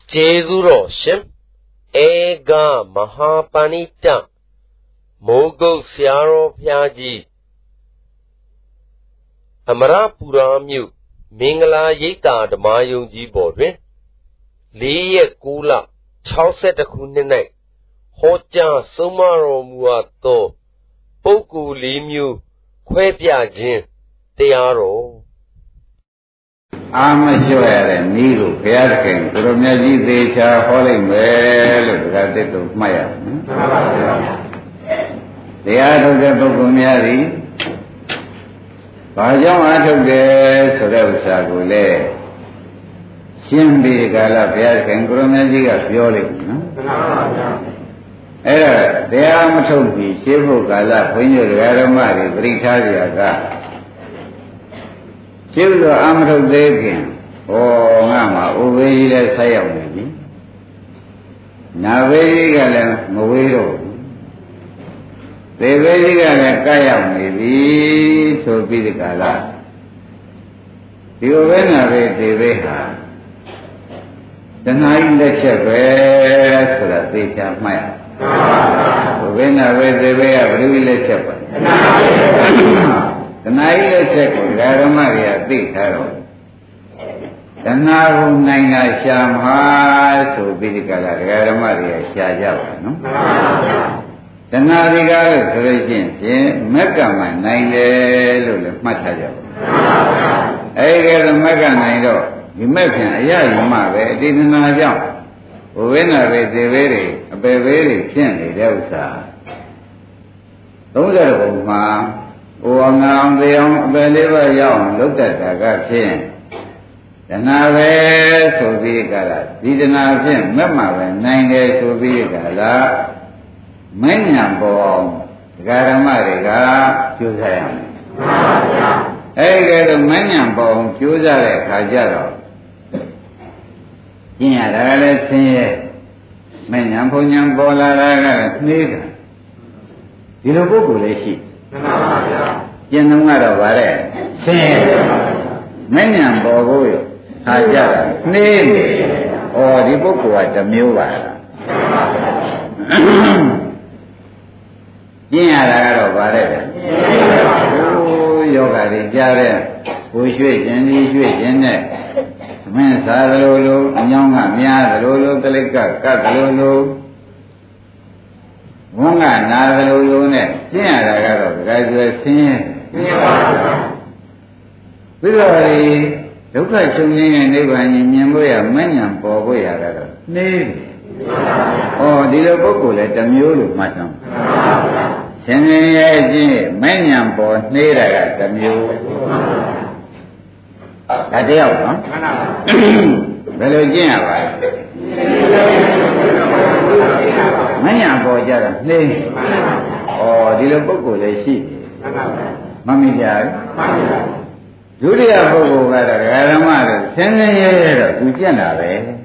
Jezuro Shim Ega Mahapanita Mogo Siaro Pyaji Amara Puramyu Mingala Yita Damayunji Bodwin Liye Kula Chauset Kunine Hoja Sumaro Muato Poku Limu Kwepya Jin Tearo Amashoya Niru Pyarkin, Kurumaji Decha, Holy Well, Gratitude Maya. The art of the Bogumiari Pajam art of the Soda Sagule Shimbi Gala Pyarkin, Kurumaji of Yoli. They are Matobi, Shivu Gala, when you Ramari, Britaria. Children Amro Devin, oh Mama, Uwe le Sayam, Navega Movero. The Vediga Kayam, maybe so be the Gala. The Ovena de Veha. The night lecture where so that they can Maya. Ovena where they were, really lecture. The night check with Garamaria big arrow. The Naru Naina Shamha, so be the Garamaria Shajawa, no? The Nariga Regent, Mecca, Nine Mataja. I get a Mecca Naido. You make him, yeah, you might, didn't know jump. When I read the very gently, those are. Those are ma. Oang the young believer young looked at the Gakin. The Nave so be Gala. Didn't have him, Mamma, when 9 days to be Gala. Manyam Bom, Garamariga, Juzayam. I get a Manyam Bom, Juzare, Kajaro. Yeah, let's see. Manyam Punyam Bola, neither. You know, Bogu, Yen no matter what, say, many and Bobo, Haja, name, or the book was the Mula. Yen whatever. Oh, Yoga, the Jare, who should and he should in there. Men Sadolo, Yonga, Mia, Lolo, Teleka, Catalolo. Wonga Nagalune, Tiara, guys, Billy, look like something and never Yamboya, Manyan, Boboya, Navy. Oh, the Boku let the mule, Matam. Sending Manyan, Bo, Nera, the mule. Adele, huh? Belogina, Manya Boja, nay, or the Bogo, they see. Mammy Jar, Julia Bogo, Garamara, sending here to Janare.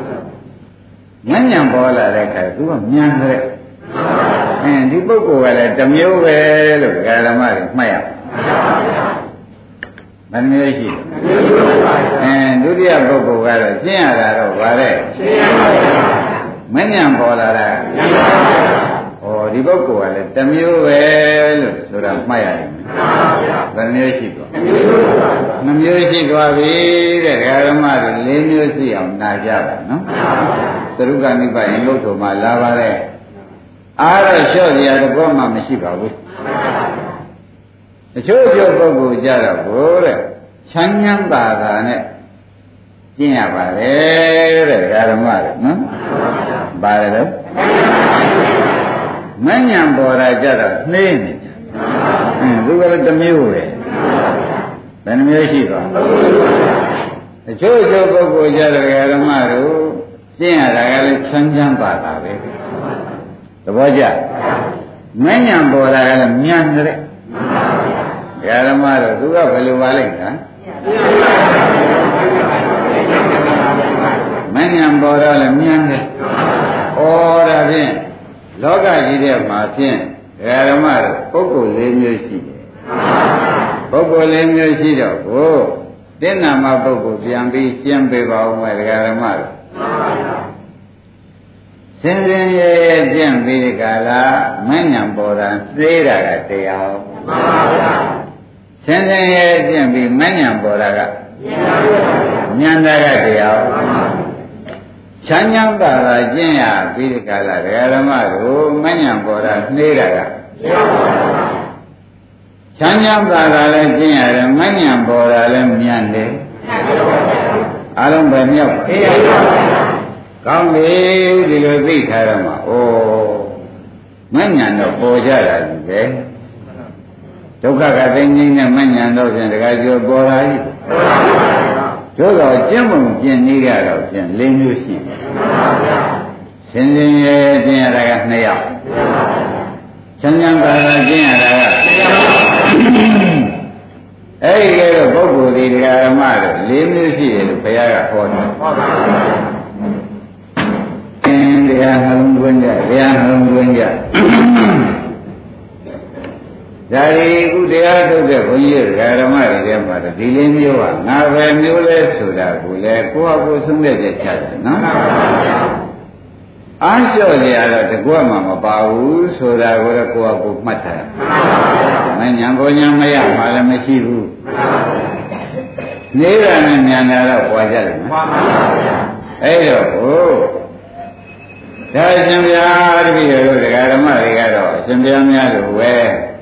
Manya Bola, like do a Mian, and the Bogo, like the Mule, Garamara, Maya. Manmeshi, and Julia Bogo, Jana, Vare. Manyam Bola, or the Boko, let them you well, so that Maya. Vanishiko. Namushiko, the Garamar, Lenusi of Najava, no? The Rugani by Loto, my lava. I show the other Goma Mishika. The show your Bogo Jara, Chanyam Bada, Tina Vare, Garamar, no? Bada Manyam Bora Jara, name it. Look at the mule. Then Meshika. The Jojo Bogo Jara Maru, Tina Chanjam Bada. The Boja Manyam Bora Myandre Yaramara, do a value Valenka. Manyam Bora Myandre. Or again, Loga Jide Martin, Yaramar, Poco Lemusi. Poco Lemusi, oh, then I'm a Poco, Jambi, Jambi, Yaramar. စင်စင်ရဲရဲကျင့်ပြီးဒီကလာမဉ္ဇဉ်ပေါ်တာသေးတာကတရားစင်စင်ရဲကျင့်ပြီးမဉ္ဇဉ်ပေါ်တာကဉာဏ်တာကတရားချမ်းချမ်းသာသာကျင့်ရပြီးဒီကလာဒကာဓမ္မတို့မဉ္ဇဉ်ပေါ်တာနှေးတာကချမ်းချမ်းသာသာလည်းကျင့်ရတယ်မဉ္ဇဉ်ပေါ်တာလည်းမြန်တယ်အလုံးပဲမြောက်ကောင်းပြီဒီလိုသိထားရမှာဩမဉ္ဇဉ်တော့ပေါ်ကြတာကြီးပဲဒုက္ခကသိငြိမ်းတဲ့မဉ္ဇဉ်တော့ဖြင့်တခါကျော်ပေါ်လာပြီတို့တော့ကျင့်ပုံကျင့်နည်းရတော့ဖြင့်၄မျိုးရှိတယ်စင်စင်ရဲကျင့်ရတာက2ယောက်ချမ်းချမ်းသာသာကျင့်ရတာကအဲ့ဒီကဲတော့ပုဂ္ဂိုလ်ဒီဓမ္မတို့၄မျိုးရှိတယ်လို့ဘုရားကဟောတယ်တရားနှလုံးသွင်းကြတရားနှလုံးသွင်းကြဒါဒီခုတရားထုတ်တဲ့ဘုန်းကြီးဓမ္မတွေထဲမှာဒီလေးမျိုးကငါပဲမျိုးလဲဆိုတာကိုလေကိုယ့်အကိုဆုံးတဲ့ချက်ချတယ်နော်အားလျှော့ကြရတော့တကွမှမပါဘူးဆိုတာကိုလည်းကိုယ့်အကိုမှတ်ထားမဉဏ်ဘုံညာမရမှာလည်းမရှိဘူးနေတာနဲ့ဉာဏ်တော့ပွားကြတယ်နော်အဲ့တော့ဒါအရှင်ဘုရားတပည့်တော်တို့ဓမ္မတွေကတော့အရှင်ဘုရားများလို့ပဲ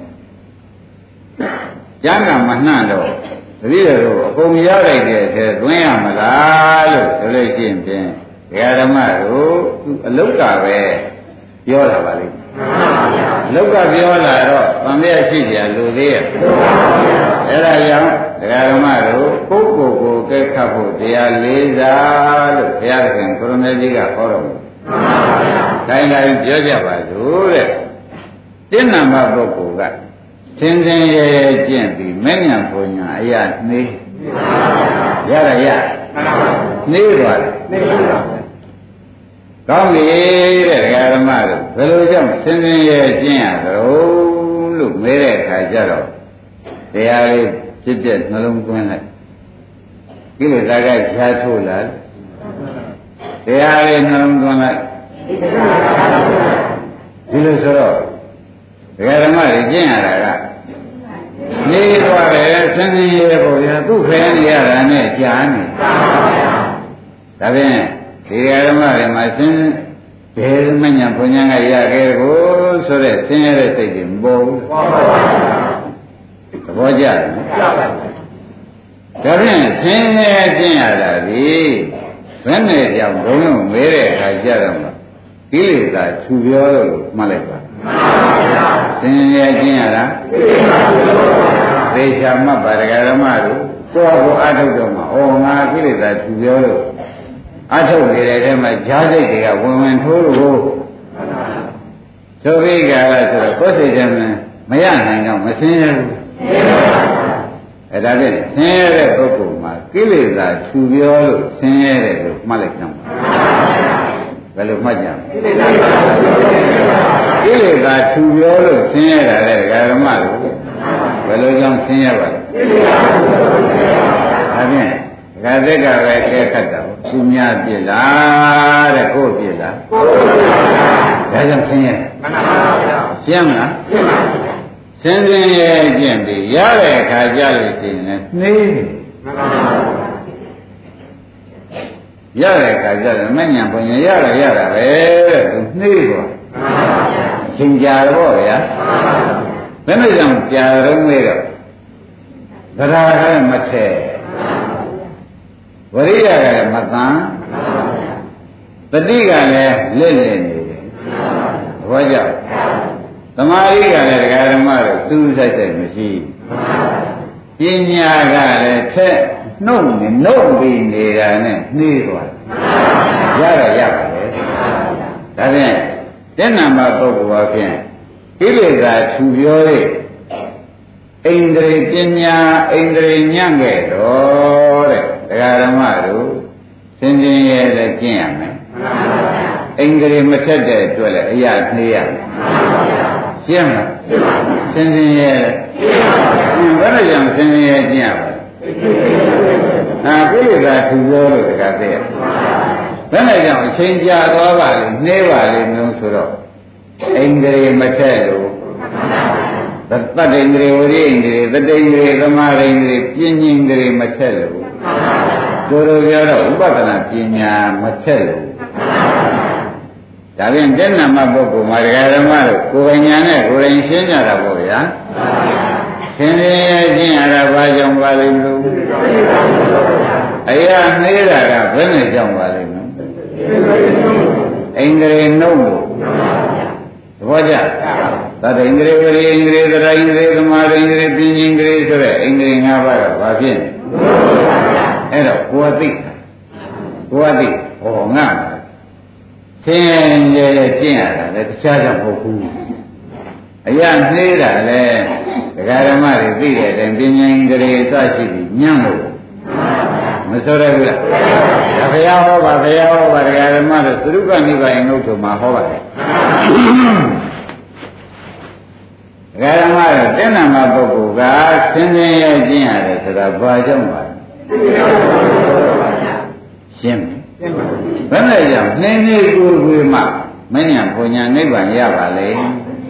ကျမ်းဂန်မနှံ့တော့တပည့်တော်တို့အကုန်ရလိုက်တဲ့ထဲသွင်းရမလားလို့ဆိုလို့ရှိရင်ဖြင့်ဓမ္မတို့အလုတ်ကပဲပြောတာပါလိမ့်အလုတ်ကပြောလာတော့သံဃာရှိကြလူသေးရဲ့အဲ့ဒါကြောင့်ဓမ္မတို့ပုဂ္ဂိုလ်ကိုကဲခတ်ဖို့တရားလေးစားလို့ဘုရားရှင်ကိုရမေကြီးကဟောတော်မူတိုင်းတိုင်းပြောကြပါစို့တဲ့တင်းနံပါတ်ပုဂ္ဂိုလ်ကသင်္သင်ရဲရဲကျင့်ပြီးမဲ့ညာဘုံညာအရာနှေးရရနှေးသွားတယ်ကောင်းပြီတဲ့ဓမ္မတို့ဘယ်လိုကြောင့်သင်္သင်ရဲကျင့်ရသလဲလို့မေးတဲ့အခါကျတော့တရားလေးဖြစ်ပြနှလုံးသွင်းလိုက်ကိလေသာကဖြားထုတ်လာတရားလေးနှလုံးသွင်းလိုက်ဒီလိုဆိုတော့ဓမ္မတွေကျင့်ရတာကနေသွားတယ်သင်္ကေတရဲပေါ့ဗျာသူ့ခဲနေရတာနဲ့ကြာနေဒါဖြင့်ဒီဓမ္မတွေမှာသင်ဘယ်မညာဘုံညာကရခဲ့ကိုဆိုတဲ့သင်ရတဲ့စိတ်တွေမပေါ်ဘူးသဘောကျတယ်ဒါဖြင့်သင်ရကျင့်ရတာဒီဘယ်နဲ့ကြောင့်ဘုံလုံးမဲတဲ့အခါကျတော့ကိလေသာခြူပြောလို့မှတ်လိုက်ပါသင်ရကျင့်ရတာသေချာမှတ်ပါဓမ္မတို့ကိုယ့်ကိုအထုတ်တော့မှာဩငါကိလေသာခြူပြောလို့အထုတ်နေတဲ့ထဲမှာဈာစိတ်တွေကဝင်ထိုးလို့ဆိုပြီးကြတာဆိုတော့ကိုယ်စိတ်ထဲမှာမရနိုင်တော့မဆင်းရဘူးအဲ့ဒါဖြင့်ဆင်းရဲတဲ့ပုဂ္ဂိုလ်မှာကိလေသာခြူပြောလို့ဆင်းရဲတယ်လို့မှတ်လိုက်ကြမှာဘယ်လိုမှတ်ကြမလဲကိလေသာခြူပြောလို့ဆင်းရဲတာလေဓမ္မတို့ဘယ်လိုကြောင့်ဆင်းရဲပါလဲဒါဖြင့်ဒကာသက်ကပဲကဲခတ်တာသူများပြစ်လားတဲ့ကိုယ်ပြစ်လားဒါကြောင့်ဆင်းရဲမှန်ပါဗျာရှင်းမလားရှင်းပါစင်စင်ရဲကျင့်ပြီးရတဲ့အခါကြလို့ရှိရင်နှေးရတဲ့အခါကျတော့မဉ္ဇဉ်ဘုံရတာရတာပဲတဲ့သူနှေးသွားအချိန်ကြာတော့ဗျာဘယ်နဲ့ကြောင့်ကြာတော့မေးတော့သရကလည်းမထဲဝရိယကလည်းမကံတတိကလည်းလက်လက်နေတယ်ဘောကြောင့်သမာဓိကလည်းဓမ္မတို့သူ့ဆိုင်ဆိုင်မရှိပညာကလည်းထက်နှုတ်နေနှုတ်ပြီးနေတာနဲ့နှေးသွားရတော့ရပါလေဒါဖြင့်တဲ့နာမပုဂ္ဂိုလ်အဖြစ်ကိလေသာထူပြောတဲ့ဣန္ဒြေပညာဣန္ဒြေညံ့ခဲ့တော့တဲ့ဓမ္မတို့သင်ခြင်းရဲ့လည်းကျင့်ရမယ်ဣန္ဒြေမထက်တဲ့အတွက်လည်းအရာနှေးရမယ်ရှင်းမလားရှင်းပါဘူးစင်စင်ရဲဘယ်လိုကြောင့်စင်စင်ရဲကျင့်ရပါလဲကိလေသာထူပြောလို့တခါတည်းဘယ်နဲ့ကြောင့်အချိန်ကြာသွားပါလေနှေးပါလေမျိုးဆိုတော့အိန္ဒြေမထက်လို့သတ္တဣန္ဒြေဝရိဣန္ဒြေသတ္တိဣန္ဒြေသမာဓိဣန္ဒြေပြဉ္ဉ္ဣန္ဒြေမထက်လို့တို့တို့ပြောတော့ဥပဒနာပညာမထက်လို့ဒါဖြင့်တဲ့နာမပုဂ္ဂိုလ်မှာဒကာဓမ္မတို့ကိုယ်ဉာဏ်နဲ့ကိုယ်ရင်ရှင်းကြတာပေါ့ဗျာရှင်းနေခြင်းအရာဘာကြောင့်ပါလိမ့်လို့အရာနှေးတာကဘယ်နဲ့ကြောင့်ပါလိမ့်မလဲဣန္ဒြေနှုတ်လို့သဘောကျသတ္တဣန္ဒြေဝရိဣန္ဒြေသရဣန္ဒြေသမာဓိဣန္ဒြေပညာဣန္ဒြေဆိုတဲ့ဣန္ဒြေ၅ပါးကဘာဖြစ်နေအဲ့တော့ကိုယ်သိဟောငါသင်ရဲ့ကျင့်ရတာလည်းတခြားကြောင့်မဟုတ်ဘူးအရာနှေးတာလည်းဒကာဓမ္မတွေသိတဲ့အတိုင်းပညာဣန္ဒြေစရှိပြီးညံ့လို့မဆိုရဘူးလားဒါဘုရားဟောပါဒကာဓမ္မတို့သရုပ်ကနိဗ္ဗာန်ငုတ်ထုံမှာဟောပါတယ်ဒကာဓမ္မတို့တဲ့နာမပုဂ္ဂိုလ်ကဆင်းရဲရဲ့ကျင့်ရတယ်ဆိုတာဘာကြောင့်ပါလဲရှင်းဘယ်နဲ့ကြောင့်နှင်းနှီးကိုယ်ကိုယ်မှမဉ္ဇဉ်ဘုံညာနိဗ္ဗာန်ရပါလေဣ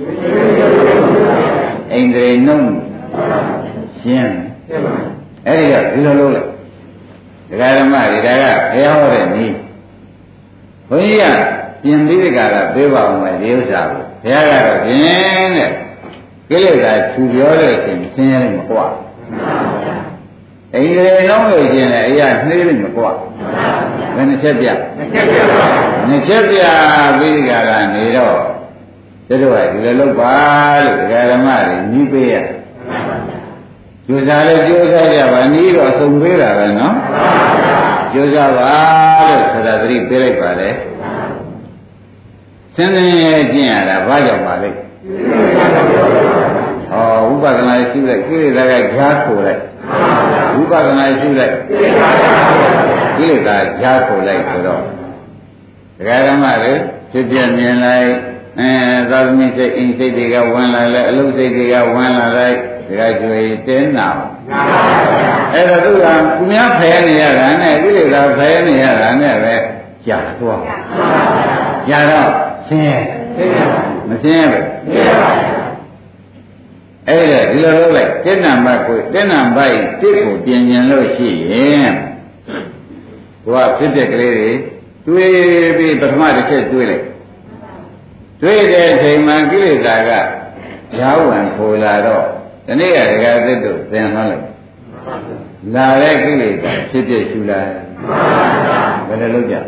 န္ဒြေနှုတ်ရှင်းအဲ့ဒီကဒီလိုလုပ်လိုက်ဒကာဓမ္မတွေဒါကဘုရားဟောတဲ့နည်းဘုန်းကြီးကပြင်ပြီးဒီကရာပေးပါအောင်မယ်ဒီဥစ္စာကိုဘုရားကတော့ပြင်တဲ့ကိလေသာခြူပြောတဲ့အချိန်သင်ရလိမ့်မကွာဣန္ဒြေလုံးလို့ရှင်လည်းအရာနှေးလိမ့်မကွာဘယ်နှချက်ပြနှစ်ချက်ပြပြီးဒီကရာနေတော့တို့ကဒီလိုလုပ်ပါလို့ဒကာဓမ္မတွေညီးပေးရကျိုးစားလဲကျိုးစားကြပါနီးတော့ဆုံးပေးတာပဲနော်ကျိုးစားပါလို့ဆိုတာသတိပေးလိုက်ပါလေစင်းစင်းရဲ့ကျင့်ရတာဘာကြောင့်ပါလဲဟောဥပဒနာရှိလိုက်ကိလေသာကကြားခိုလိုက်ဥပဒနာရှိလိုက်ကိလေသာကြားခိုလိုက်ဆိုတော့ဒကာဓမ္မတွေဖြစ်ပြမြင်လိုက်သာသမီစိတ်အိမ်စိတ်တွေကဝင်လာလိုက်အလုပ်စိတ်တွေကဝင်လာလိုက်ဒါကြွေတင်းနာအဲ့တော့သူကသူများဖယ်နေရတာနဲ့ကိလေသာဖယ်နေရတာနဲ့ပဲကြာသွားကြာတော့ဆင်းရဲမဆင်းရဲပဲအဲ့ဒါဒီလိုလုပ်လိုက်တင်းနာမှကိုတင်းနာပိုက်တစ်ကိုပြင်ကျင်လို့ရှိရင်ကိုကဖြစ်တဲ့ကလေးတွေတွေးပြီးပထမတစ်ချက်တွေးလိုက်တွေးတဲ့အချိန်မှာကိလေသာကရားဝင်ပေါ်လာတော့ဒီနေ့ကဒကာသစ်တို့သင်မှလိုက်လာတဲ့ကိလေသာဖြစ်ဖြစ်ရှူလာဘယ်လိုလုပ်ကြ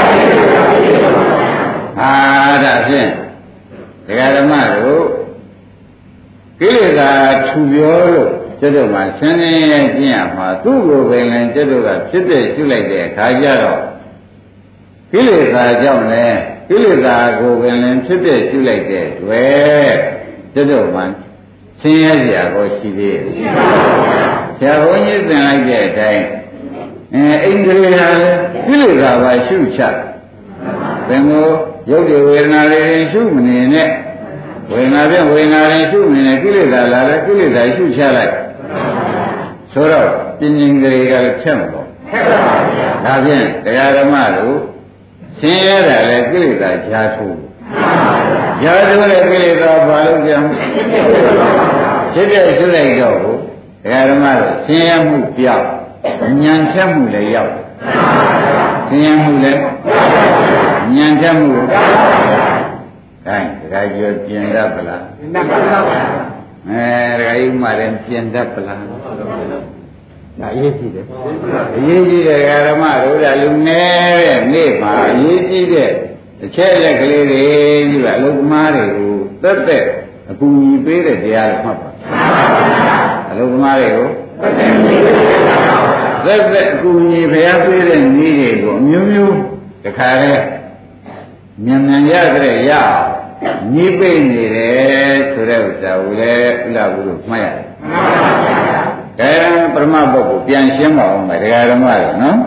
ဒါဖြင့်ဒကာဓမ္မတို့ကိလေသာထူပြောလို့ကျွတ်တို့မှာဆင်းရဲကျင့်ရမှာသူ့ကိုယ်ပင်လည်းကျွတ်တို့ကဖြစ်ဖြစ်ရှူလိုက်တဲ့အခါကျတော့ကိလေသာကြောင့်လည်းကိလေသာကိုယ်ပင်လည်းဖြစ်ဖြစ်ရှူလိုက်တဲ့တွေ့ကျွတ်တို့မှာဆင်းရဲစရာကိုရှိသေးတယ်။ဆရာဘုန်းကြီးသင်လိုက်တဲ့အတိုင်းဣန္ဒြေဟာကိလေသာပါရှုချ။ဘယ်လိုရုပ်တွေဝေဒနာတွေရှုမနေနဲ့ဝေဒနာဖြင့်ဝေဒနာတွေရှုမနေနဲ့ကိလေသာလာတယ်ကိလေသာရှုချလိုက်။ဆိုတော့ပညာင်တွေကလည်းဖြတ်မှာပေါ့။ဖြတ်ပါဗျာ။ဒါဖြင့်တရားဓမ္မတို့ဆင်းရဲတာလည်းကိလေသာကြားထိုးရာဇဝတဲ့ကိလေသာဘာလို့ကြောင့်ဖြစ်ဖြစ်ရှုလိုက်တော့ဒကာဓမ္မတို့ဆင်းရဲမှုပြောက်ဉာဏ်ချက်မှုလည်းရောက်ဆင်းရဲမှုလည်းဉာဏ်ချက်မှုဒါဒကာကျော်ပြင်တတ်ပလားပြင်တတ်ပါဘူးဒကာကြီးမှလည်းပြင်တတ်ပလားဒါအရေးကြီးတယ်အရေးကြီးတဲ့ဒကာဓမ္မတို့ကလူငယ်တဲ့နေ့မှာအရေးကြီးတဲ့တစ်ချက်လက်ကလေးတွေကြီးကအလုသမားတွေကိုသက်သက်အကူအညီပေးတဲ့တရားတွေမှတ်ပါအလုသမားတွေကိုသက်သက်အကူအညီဖျားပေးတဲ့နည်းတွေကိုအမျိုးမျိုးတခါတည်းမြန်မြန်ရတဲ့ရအောင်ညီးပိတ်နေတယ်ဆိုတဲ့ဥစ္စာကိုလည်းဥလာဘူးလို့မှတ်ရတယ်ကဲပရမပုဂ္ဂိုလ်ပြန်ရှင်းပါအောင်မယ်တရားဓမ္မတွေနော်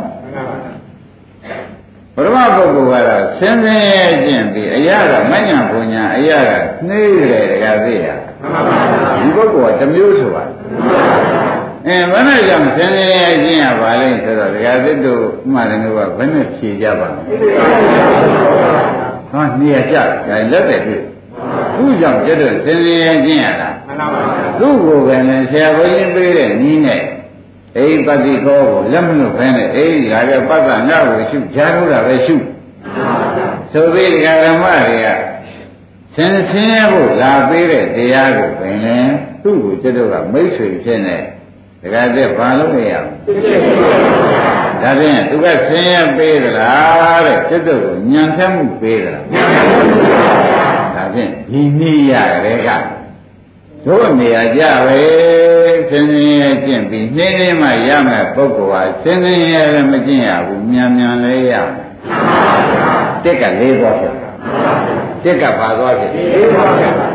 ပရမပုဂ္ဂိုလ်ကတော့ဆင်းရဲခြင်းပြီးအရာကမဉ္ဇဉ်ဘုံညာအရာကနှေးတယ်တကယ်သိရဒီပုဂ္ဂိုလ်ကတစ်မျိုးဆိုပါဒဘယ်နဲ့ကြောင့်ဆင်းရဲခြင်းရပါလဲဆိုတော့ဒကာသစ်တို့မှတယ်ကဘယ်နဲ့ဖြေကြပါ့မလဲဟောနေရကြတယ်လက်တယ်တွေ့သူ့ကြောင့်ကျတော့ဆင်းရဲခြင်းရတာသူ့ကိုပဲနဲ့ဆရာဘုန်းကြီးပေးတဲ့နည်းနဲ့အိပတိကောကိုလက်မလို့ဖဲနဲ့အိရာကပတ္တနာကိုရှုကြားလို့တာပဲရှုဆိုပြီးဒကာဓမ္မတွေကဆင်းရဲဖို့လာပေးတဲ့တရားကိုပင်လဲသူ့ကိုကျတော့ကမိတ်ဆွေဖြစ်နေဒကာတဲ့ဘာလို့လဲရအောင်ဒါဖြင့်သူကဆင်းရဲပေးသလားတဲ့ကျတော့ကိုညံထက်မှုပေးသလားဒါဖြင့်ဒီနည်းရတဲ့ကတို့နေရာကြပဲဆင်းရဲကျင့်ပြီးနှင်းနှင်းမှရမယ်ပုဂ္ဂိုလ်ဟာဆင်းရဲလည်းမကျင့်ရဘူးမြန်မြန်လည်းရမယ်တက်က၄သွားဖြစ်တက်ကပါသွားဖြစ်၄သွားဖြစ်ဩ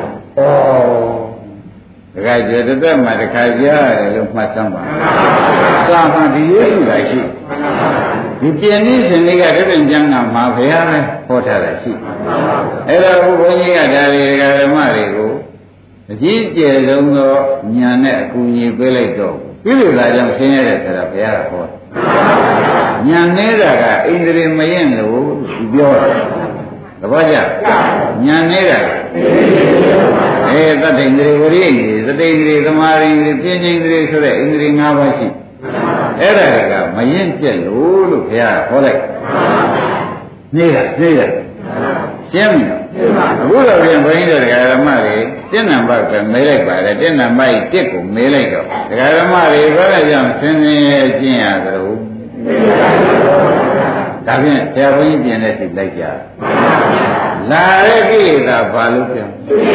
တခါကျေတသက်မှာတခါကြားရတယ်လို့မှတ်စမ်းပါသာမန်ဒီရေးစုတာရှိဒီပြင်းနေစဉ်လေးကတပည့်ကျမ်းကမှာဘုရားပဲဟောထားတာရှိအဲ့တော့ဘုန်းကြီးကဒါတွေဓမ္မတွေကိုအကြီးကျယ်ဆုံးသောဉာဏ်နဲ့အကူအညီပေးလိုက်တော့ပြည့်စုံလာကြောင်းရှင်းရတဲ့ဆိုတာဘုရားကဟောဉာဏ်နေတာကဣန္ဒြေမရင်လို့ဒီပြောတာသဘောကျဉာဏ်နေတာသတ္တိန္ဒြေဝရိယိသတိန္ဒြေသမာဓိန္ဒြေပြဉ္ဉ္ဒြေဆိုတဲ့ဣန္ဒြေ၅ပါးရှိအဲ့ဒါကမရင်ပြက်လို့ဘုရားဟောလိုက်နေတာရှင်းပြီအခုတော့ပြန်ဘုန်းကြီးတို့ဒကာဓမ္မတွေတစ်နံပါတ်ကမေးလိုက်ပါတယ်တစ်နံပါတ်တစ်ကိုမေးလိုက်တော့ဒကာဓမ္မတွေဘယ်နဲ့ကြောင့်ဆင်းရဲကျင့်ရသလဲဒါဖြင့်ဆရာဘုန်းကြီးပြင်တဲ့စိတ်လိုက်ကြလာတဲ့ကိလေသာဘာလို့ပြန်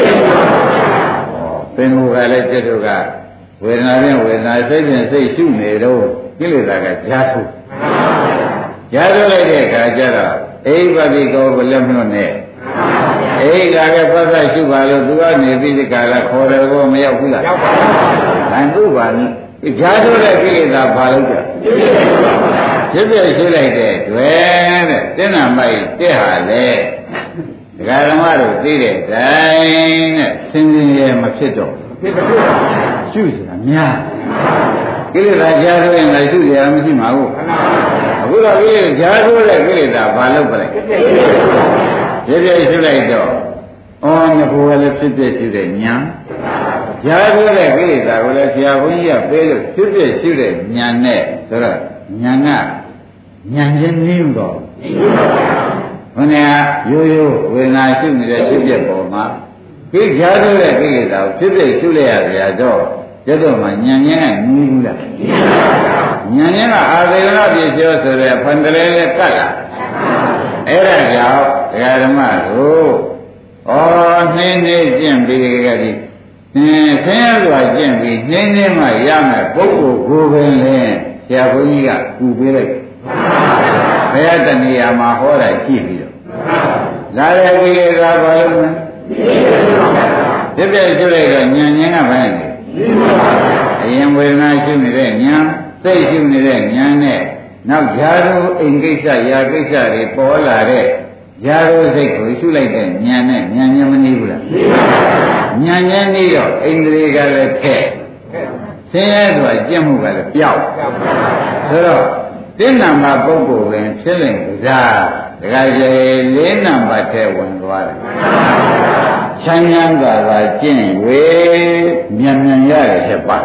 ပင်ကိုယ်ကလည်းจิตတို့ကဝေဒနာဖြင့်ဝေဒနာစိတ်ဖြင့်စိတ်ရှုနေတော့ကိလေသာကကြားထုတ်လိုက်တဲ့အခါကျတော့အိပတိကောကိုလက်မလွတ်နဲ့အိကာကပသရှုပါလို့သူကနေပြီးဒီကလာခေါ်တယ်ကောမရောက်ဘူးလားရောက်ပါဘူးဒါသူ့ပါလိကြားထုတ်တဲ့ကိလေသာဘာလို့ကြဖြစ်ဖြစ်ရှင်းလိုက်တဲ့တွေ့တဲ့တင်းနာမိုက်တဲ့ဟာလေဒကာဓမ္မတို့သိတဲ့တိုင်းနဲ့စင်စင်ရဲမဖြစ်တော့ရှုစရာများကိလေသာကြားထုတ်ရင်လည်းရှုစရာမရှိပါဘူးအခုတော့ကိလေသာကြားထုတ်တဲ့ကိလေသာဘာလို့ပလိုက်ဖြစ်ဖြစ်ရှုလိုက်တော့အော်ငါကိုယ်လည်းဖြစ်ဖြစ်ရှုတဲ့ညာကြားထုတ်တဲ့ကိလေသာကိုလည်းဆရာဘုန်းကြီးကပေးလို့ဖြစ်ဖြစ်ရှုတဲ့ညာနဲ့ဆိုတော့ညာကညာချင်းနည်းတော့ဘုရားရိုးရိုးဝေဒနာရှုနေတဲ့ဖြစ်ဖြစ်ပေါ်မှာကိကြားထုတ်တဲ့ကိလေသာကိုဖြစ်ဖြစ်ရှုလိုက်ရကြတော့ကျတော့မှညာချင်းကနည်းဘူးလားညာချင်းကအာသေဝနာပြည့်ကျော်ဆိုတဲ့ဖန်တလဲနဲ့ကတ်လာအဲ့ဒါကြောင့်ဒကာဓမ္မတို့နှင်းနေကျင့်ပြီးကြသည်ဆင်းရဲစွာကျင့်ပြီးနှင်းနေမှရမယ်ပုဂ္ဂိုလ်ကိုယ်ပင်လဲဆရာဘုန်းကြီးကကူပေးလိုက်ဘုရားတဏှာမှာဟောတာကြည့်ပြီးတော့လာတဲ့ကိလေသာဘာလို့လဲပြည့်ပြည့်ကျွတ်လိုက်တော့ဉာဏ်ကဘာလဲအရင်ဝေဒနာရှုနေတဲ့ဉာဏ်စိတ်ရှုနေတဲ့ဉာဏ်နဲ့နောက်ဓာတုအိမ်ကိစ္စရာကိစ္စတွေပေါ်လာတဲ့ဓာတုစိတ်ကိုရှုလိုက်တဲ့ဉာဏ်နဲ့ဉာဏ်မနေဘူးလားဉာဏ်ဉာဏ်နေတော့ဣန္ဒြေကလည်းထက်ဆင်းရဲစွာကျင့်မှုကလည်းပြောက်ဆိုတော့တင်းနံပါတ်ပုဂ္ဂိုလ်ဝင်ဖြစ်လင်ကြားဒကာကျေ၄နံပါတ်ထဲဝင်သွားတယ်ချမ်းချမ်းသာသာကျင့်ဝေမြန်မြန်ရတယ်ဖြစ်ပါ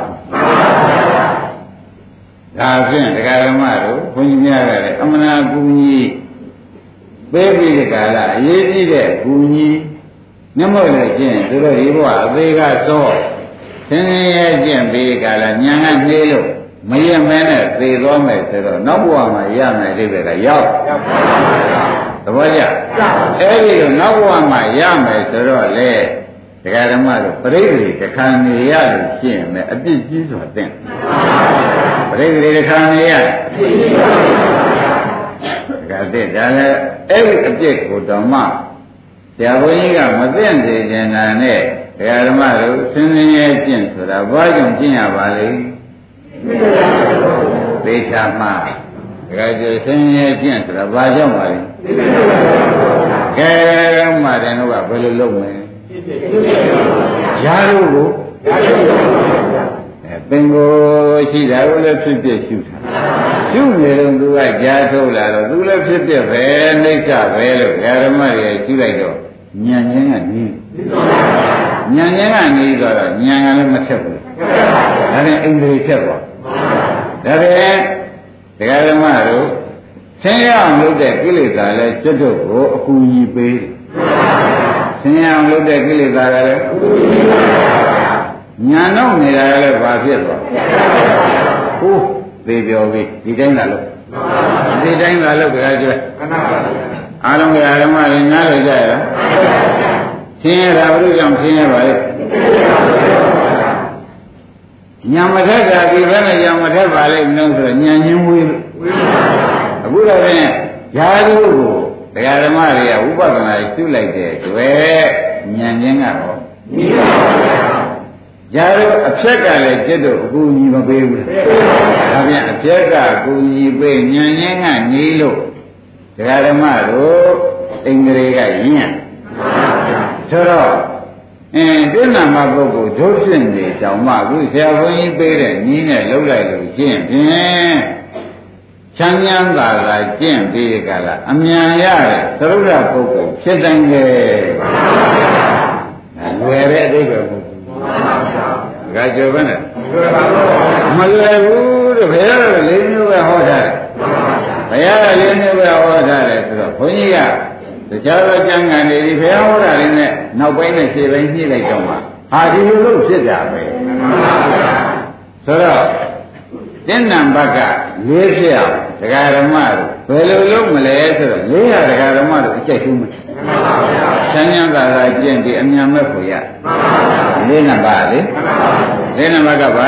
ဒါဖြင့်ဒကာဓမ္မတို့ဘုန်းကြီးများကလည်းအမှန်အကူကြီးပေးပြီးဒီကလာအရေးကြီးတဲ့ကူကြီးနှမို့လည်းကျင့်သူတို့ဒီဘဝအသေးကစောဆင်းရဲကျင့်ပြီးကလာညာကနှေးလို့မရင်မဲနဲ့သေသွားမယ်ဆိုတော့နောက်ဘဝမှာရမယ်အိဗေကရောက်သဘောကျအဲ့ဒီတော့နောက်ဘဝမှာရမယ်ဆိုတော့လေဒကာဓမ္မတို့ပရိသေတခါနေရလို့ရှင်းမယ်အပြစ်ကြီးစွာသင်ပရိသေတခါနေရဒကာတဲ့ဒါလည်းအဲ့ဒီအပြစ်ကိုတော့မှဆရာဘုန်းကြီးကမသိစေချင်တာနဲ့ဒကာဓမ္မတို့ဆင်းရဲကျင့်ဆိုတာဘာကြောင့်ကျင့်ရပါလဲသေချာမှာဒကာကျဆင်းရဲကျင့်ဆိုတာဘာကြောင့်ပါလဲကဲမှတယ်တော့ဘယ်လိုလုပ်မလဲဈာတို့ကိုပင်ကိုရှိတာကိုလည်းဖြစ်ဖြစ်ရှုတာရှုနေတော့သူကကြားထုတ်လာတော့သူလည်းဖြစ်ဖြစ်ပဲနှိစ္စပဲလို့ဓမ္မတွေရှုလိုက်တော့ဉာဏ်ချင်းကနီးဉာဏ်ချင်းကနေတော့ဉာဏ်ကလည်းမဆက်ဘူးဒါနဲ့အိန္ဒြေဆက်သွားဒါဖြင့်တရားဓမ္မတို့ဆင်းရဲအောင်လုပ်တဲ့ကိလေသာလည်းကျွတ်တို့ကိုအကူအညီပေးဆင်းရဲအောင်လုပ်တဲ့ကိလေသာလည်းအကူအညီပေးဉာဏ်တော့နေတာလည်းဘာဖြစ်သွားဟုတ်သေပြောပြီဒီတိုင်းလာလို့ဒီတိုင်းလာလို့တရားကျွတ်အားလုံးကဓမ္မတွေနားလည်ကြရလားဆင်းရဲတာဘုရားကြောင့်ဆင်းရဲပါလေညာမထက်တာဒီဘက်နဲ့ညာမထက်ပါလေမလို့ဆိုတော့ညာချင်းဝေးလို့အခုတော့ဖြင့်ဓာတုကိုတရားဓမ္မတွေကဥပဒနာရှုလိုက်တဲ့တွေ့ညာချင်းကတော့ပြီးပါဗျာဓာတုအဖြက်ကလည်းจิตတို့အကူအညီမပေးဘူးဒါပြန်အဖြက်ကအကူအညီပေးညာချင်းကနေလို့တရားဓမ္မတို့အိန္ဒြေကယဉ်ဆိုတော့ပြဏမပုဂ္ဂိုလ်ဒုဖြစ်နေကြောင်မှအခုဆရာဘုန်းကြီးပေးတဲ့နည်းနဲ့လှုပ်လိုက်လို့ရှင်းဖြင့်ချမ်းမြန်းသာသာကျင့်ပြီးကြလားအမြန်ရတဲ့သရုပ်ရပုဂ္ဂိုလ်ဖြစ်တိုင်းလေလွယ်တဲ့အဓိပ္ပာယ်မဟုတ်ဘူး။ဒါကြောပဲနဲ့မလွယ်ဘူးတဲ့ဘုရားကလေးမျိုးပဲဟောထားတယ်။ဘုရားကလေးမျိုးပဲဟောထားတယ်ဆိုတော့ဘုန်းကြီးကတရားတော်ကျမ်းဂန်နေဒီဘုရားဟောတာလေးနဲ့နောက်ပိုင်းနဲ့ရှေ့ပိုင်းညှိလိုက်တော့မှဟာဒီလိုလို့ဖြစ်ကြပဲဆိုတော့တင်းနံဘက်ကလေးဖြစ်အောင်တရားဓမ္မတို့ဘယ်လိုလုပ်မလဲဆိုတော့လေးရတရားဓမ္မတို့အကျိတ်ဆုံးမယ်ဆန်းရန်သာသာကျင့်ပြီးအမြန်မဲ့ကိုရလေးနံပါတ်လေလေးနံပါတ်ကဘာ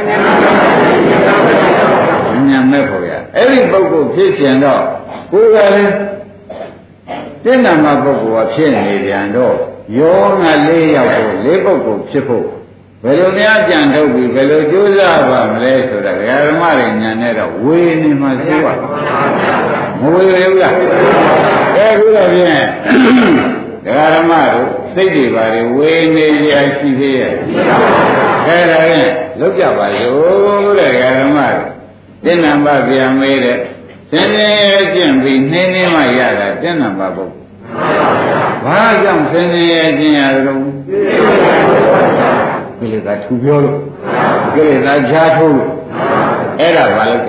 တဲ့အမြန်မဲ့ကိုရအဲ့ဒီပုဂ္ဂိုလ်ဖြစ်ပြန်တော့ကိုယ်ကလည်းတင်းနာမပုဂ္ဂိုလ်ကဖြစ်နေပြန်တော့ယောငါ၄ယောက်ကို၄ပုဂ္ဂိုလ်ဖြစ်ဖို့ဘယ်လိုများကြံထုတ်ပြီးဘယ်လိုကြိုးစားပါမလဲဆိုတာဓမ္မတွေညာနဲ့တော့ဝေနေမှသိပါမဝေဘူးလားအခုတော့ဖြင့်ဓမ္မတို့စိတ်တွေပါလေဝေနေရရှိသေးရဲ့ခဲဒါဖြင့်လောက်ကြပါလို့တဲ့ဓမ္မတို့တင်းနာမပြန်မေးတဲ့စင်စင်ရဲကျင့်ပြီးနှင်းနှင်းမှရတာတင်းနံပါတ်ပုဂ္ဂိုလ်ဘာကြောင့်စင်စင်ရဲကျင့်ရတော့ကိလေသာထူပြောလို့ကိလေသာချားထိုးလို့အဲ့ဒါဘာလို့ကြ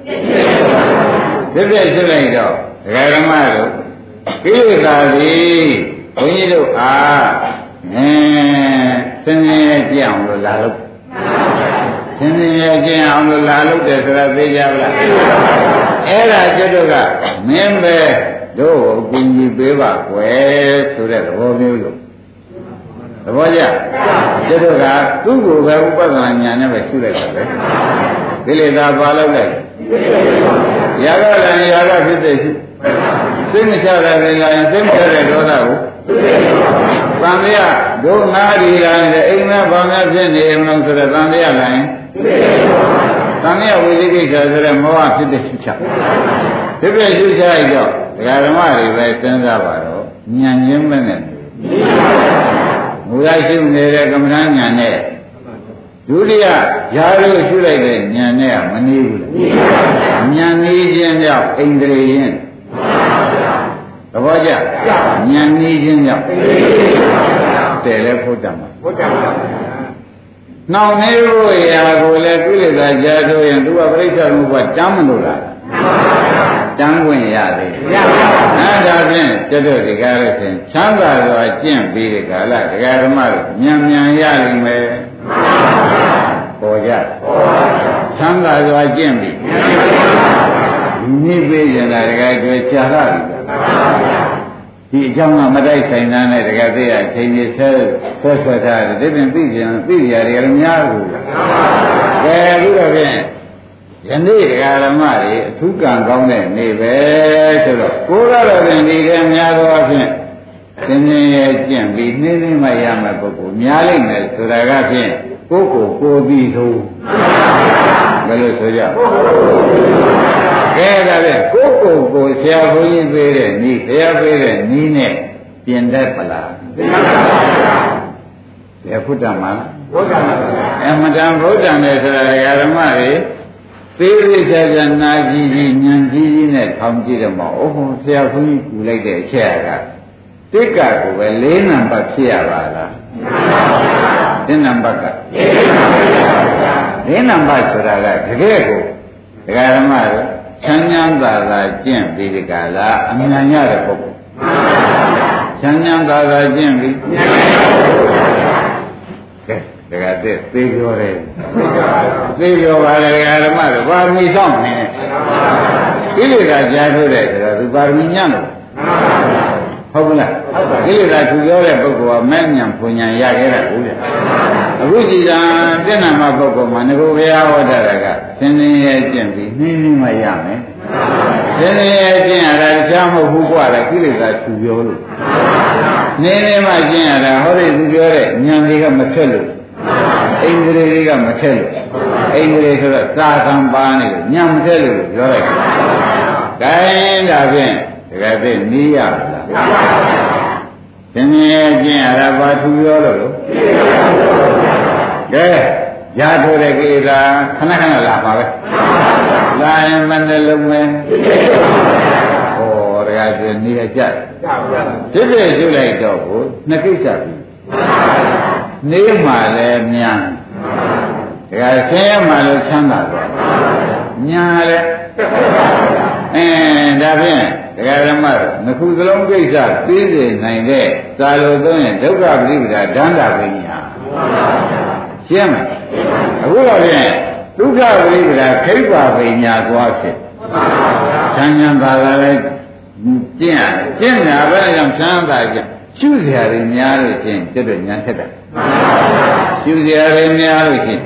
ဖြစ်ဖြစ်ဖြစ်လိုက်တော့ဓမ္မတို့ကိလေသာသည်ဘုန်းကြီးတို့အားစင်စင်ရဲကျင့်အောင်လို့လာလို့စင်စင်ရဲကျင့်အောင်လို့လာလို့တယ်ဆိုတာသိကြပါလားအဲ့ဒါကျွတ်တို့ကမင်းပဲတို့အကူကြီးပေးပါကွယ်ဆိုတဲ့သဘောမျိုးလို့သဘောကျကျွတ်တို့ကသူ့ကိုပဲဥပဒနာညာနဲ့ပဲရှုလိုက်တာပဲကိလေသာပါလို့လိုက်ရာဂလည်းရာဂဖြစ်တဲ့ရှိစိတ်မချတဲ့လည်းရင်စိတ်မချတဲ့ဒေါသကိုသံဃာတို့ငါးဒီလာတဲ့အိမ်မဘာများဖြစ်နေမလို့ဆိုတော့သံဃာလည်းသံဃာဝိသိကိစ္စဆိုတဲ့မောဟဖြစ်တဲ့ရှိချဖြစ်ဖြစ်ရှိချလိုက်တော့ဒကာဓမ္မတွေပဲစဉ်းစားပါတော့ဉာဏ်ချင်းပဲနဲ့မူရရှိနေတဲ့ကမ္မဋ္ဌာန်းဉာဏ်နဲ့ဒုတိယယာလို့ရှုလိုက်တဲ့ဉာဏ်နဲ့ကမနည်းဘူးဉာဏ်နည်းခြင်းကြောင့်ဣန္ဒြေရင်သဘောကျဉာဏ်နည်းခြင်းကြောင့်တယ်လဲဖို့တတ်မှာနှောင်နေဖို့ရာကိုလည်းကိလေသာကြာဆိုရင်သူကပြိဿမှုကတမ်းမလို့လားတမ်းခွင့်ရသေးတယ်အဲ့ဒါဖြင့်ကျွတ်ဒီကားလို့ရှင်ချမ်းသာစွာကျင့်ပြီးဒီကာလဒကာဓမ္မတို့မြန်မြန်ရလိမ့်မယ်ပေါ်ကြချမ်းသာစွာကျင့်ပြီးဒီပေးကြတာဒကာကျွဲကြာလာပြီဒီအကြောင်းကမတိုက်ဆိုင်တာနဲ့တကယ်သိရအချိန်ကြီးဆွဲထားတယ်ဒီပြင်သိကြသိရတွေကလည်းများဘူးကဲအခုတော့ဖြင့်ယနေ့တရားဓမ္မတွေအထူးကံကောင်းတဲ့နေ့ပဲဆိုတော့ကိုယ်ကတော့ဖြင့်ဒီကများသောအဖြစ်သင်္ကြန်ရဲ့ကျင့်ပြီးနှင်းနှင်းမှရမယ့်ပုဂ္ဂိုလ်များလိမ့်မယ်ဆိုတာကဖြင့်ကိုယ်ကိုပြီးဆုံးဘယ်လိုဆိုကြကဲဒါဖြင့်ကိုဆရာဘုန်းကြီးပေးတဲ့ဤဆရာပေးတဲ့ဤနဲ့ပြင်တတ်ပလားပြင်ပါဘူးဘယ်ဖုဒ္ဓမှာအမှန်တန်ဗုဒ္ဓံနဲ့ဆိုတာဓမ္မတွေသေးသေးချာချာနာကြည့်ပြီးဉာဏ်ကြီးကြီးနဲ့ထောင်ကြည့်တယ်မဟုတ်ဘူးဆရာဘုန်းကြီးကူလိုက်တဲ့အချက်ကတိက္ကကိုပဲ4နံပါတ်ဖြစ်ရပါလား4နံပါတ်က4နံပါတ်ဆိုတာကတကယ်ကိုဒကာဓမ္မတို့ချမ်းချမ်းသာသာကျင့်ပြီးဒီကလာအမြင်ရတဲ့ပုဂ္ဂိုလ်ချမ်းချမ်းသာသာကျင့်ပြီးကဲဒကာတဲ့သေပြောတယ်သေပြောပါလေဒကာဓမ္မတို့ပါရမီဆောင်နေကိလေသာကြားထုတ်တယ်ဆိုတော့သူပါရမီညံ့လို့ဟုတ်ကလားကိလေသာသူပြောတဲ့ပုဂ္ဂိုလ်ကမဲ့ညံဖွညာရခဲ့တာဟုတ်တယ်အခုကြည်သာတဏ္ဍမပုဂ္ဂိုလ်မှာငကိုဘုရားဟောတာကသင်္နေရကျင့်ပြီးနှင်းနှင်းမှရမယ်သင်္နေရကျင့်ရတာကြားမဟုတ်ဘူးကွာလေကိလေသာသူပြောလို့နှင်းနှင်းမှကျင့်ရတာဟောဒီသူပြောတဲ့ဉာဏ်တွေကမထက်လို့အိန္ဒြေတွေကမထက်လို့အိန္ဒြေဆိုတော့သာသံပါနေလို့ဉာဏ်မထက်လို့ပြောလိုက်ခိုင်းဒါဖြင့်တကယ်သိနီးရလားသင်္နေရကျင့်ရတာဘာသူပြောလို့ကဲရထိုးတဲ့ကိစ္စခဏခဏလာပါပဲလာရင်မနဲ့လုံးမယ်ဟောတရားကျနေရကြဖြစ်ဖြစ်ရှုလိုက်တော့ကိုနှစ်ကိစ္စပြီနေမှလည်းမြန်တရားဆင်းရဲမှလည်းချမ်းသာသွားညာလည်းဒါဖြင့်တရားဓမ္မတို့နှစ်ခုစလုံးကိစ္စသိစေနိုင်တဲ့သာလို့သုံးရင်ဒုက္ခပရိပဒါဒန္တာပညာရှင်းမလားအခုတော့ဖြင့်ဒုက္ခပရိပဒါခိဗ္ဗပညာသွားဖြစ်ချမ်းသာပါလာလဲကျင့်ရတယ်ကျင့်တာပဲကြောင့်ချမ်းသာကြရှုစရာတွေများလို့ချင်းတွတ်ညာထက်တာရှုစရာတွေများလို့ချင်း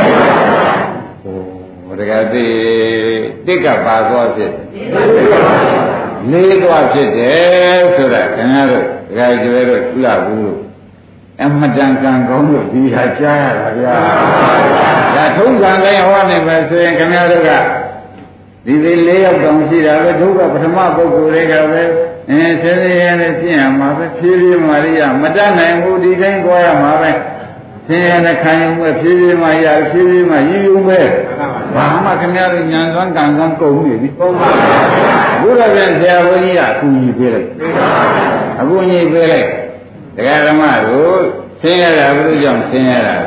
ဟိုတကယ်သိတိကပါသွားဖြစ်လေးသွားဖြစ်တယ်ဆိုတာခင်ဗျားတို့တကယ်ကျွဲတို့ကုလဘူးလို့အမတန်ကံကောင်းလို့ဒီဟာကြားရတာဗျာဒါထုံးစံတိုင်းဟောနေမယ်ဆိုရင်ခင်ဗျားတို့ကဒီလေး၄ယောက်တောင်ရှိတာပဲဒုက္ခပထမပုဂ္ဂိုလ်တွေကပဲဆင်းရဲရဲနဲ့ပြင့်ရမှာပဲဖြည်းဖြည်းမှရမတတ်နိုင်ဘူးဒီတိုင်းကြွားရမှာပဲဆင်းရဲနဲ့ခံရုံပဲဖြည်းဖြည်းမှရဖြည်းဖြည်းမှရည်ရုံပဲဘာမှခင်ဗျားတို့ဉာဏ်စွမ်းကံစွမ်းကုန်နေပြီပုံပါဘုရားပြန်ဆရာဘုန်းကြီးကအကူကြီးပေးလိုက်အကူကြီးပေးလိုက်တရားဓမ္မတို့ဆင်းရဲတာဘုရားကြောင့်ဆင်းရဲတာ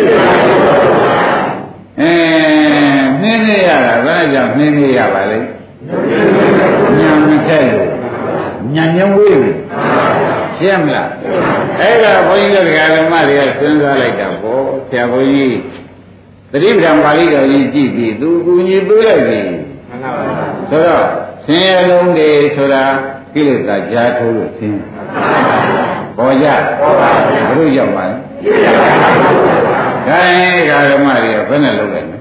နှင်းနေရတာဘာကြောင့်နှင်းနေရပါလဲဉာဏ်မထက်လို့ဉာဏ်ညံဝေးပြီရှင်းမလားအဲ့ဒါဘုန်းကြီးတို့ဓမ္မတွေကစဉ်းစားလိုက်တာပေါ့ဆရာဘုန်းကြီးသတိပဋ္ဌာန်ပါဠိတော်ကြီးကြည့်ပြီးသူကူညီပေးလိုက်ပြီဆိုတော့ဆင်းရဲလုံးတွေဆိုတာကိလေသာကြားထိုးလို့ဆင်းပေါ်ကြပေါ်ပါဘူးဘုရားကြောင့်ပါလေဓမ္မတွေကဘယ်နဲ့လုပ်လိုက်မလဲ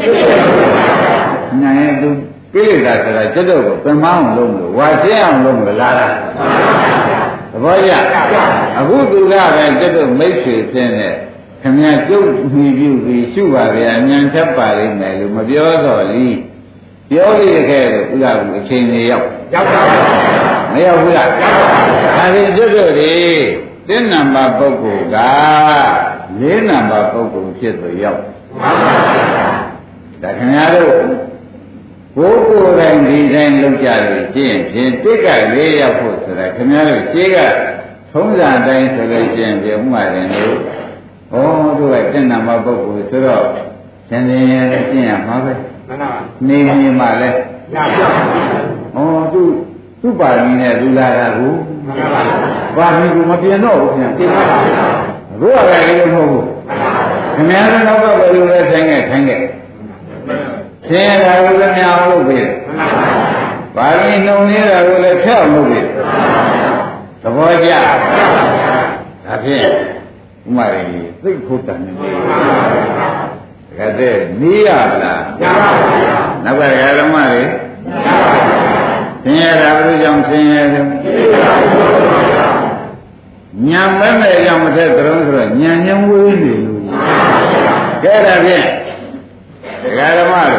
နိုင်ရင်သူကိလေသာဆိုတာကျွတ်တော့ကိုပင်မအောင်လုပ်လို့ဝါရှင်းအောင်လုပ်လို့လာတာသဘောကျအခုသူကပဲကျွတ်တော့မိတ်ဆွေဖြစ်နေခင်ဗျာကျုပ်မှီပြုပြီးရှုပါဗျာဉာဏ်ထပ်ပါလိမ့်မယ်လို့မပြောတော့လीပြောပြီးခဲ့တယ်ဥလာဘူးအချိန်ကြီးရောက်ပါမရောက်ဘူးလားဒါဖြင့်ကျွတ်တော့ဒီတင်းနံပါတ်ပုဂ္ဂိုလ်က4နံပါတ်ပုဂ္ဂိုလ်ဖြစ်သူရောက်ဒါခင်ဗျားတို့ဘိုးကိုယ်တိုင်ဒီတိုင်းလုပ်ကြလို့ကျင့်ဖြင့်တိတ်က4ရောက်ဖို့ဆိုတာခင်ဗျားတို့ရှင်းကထုံးစံတိုင်းဆိုလို့ကျင့်ပြီးဥမာတယ်လို့ဟောတို့ကတင်းနံပါတ်ပုဂ္ဂိုလ်ဆိုတော့သင်္ကေတနဲ့ကျင့်ရမှာပဲမှန်ပါပါနေနေမှလည်းရပါဘူးသူ့ပါရမီနဲ့လူလာတာကိုမှန်ပါပါပါရမီကမပြင်တော့ဘူးခင်ဗျပြင်ပါပါဘုရားကလည်းမဟုတ်ဘူးခင်ဗျားတို့နောက်ကဘယ်လိုလဲထိုင်ခဲ့ဆင်းရဲတာကိုလည်းမအောင်လုပ်ပြီပါရမီနှုံနေတာကိုလည်းဖျောက်လုပ်ပြီသဘောကျဒါဖြင့်ဥမာရည်သိဖို့တန်နေတယ်ကတဲ့နီးရလားရပါဘူးနောက်ကဓမ္မတွေဆင်းရဲတာဘုရားကြောင့်ဆင်းရဲတယ်ညံမဲမဲ့ကြောင့်မထက်တုံးဆိုတော့ညံညံဝေးနေလို့ကဲဒါဖြင့်ဓမ္မတို့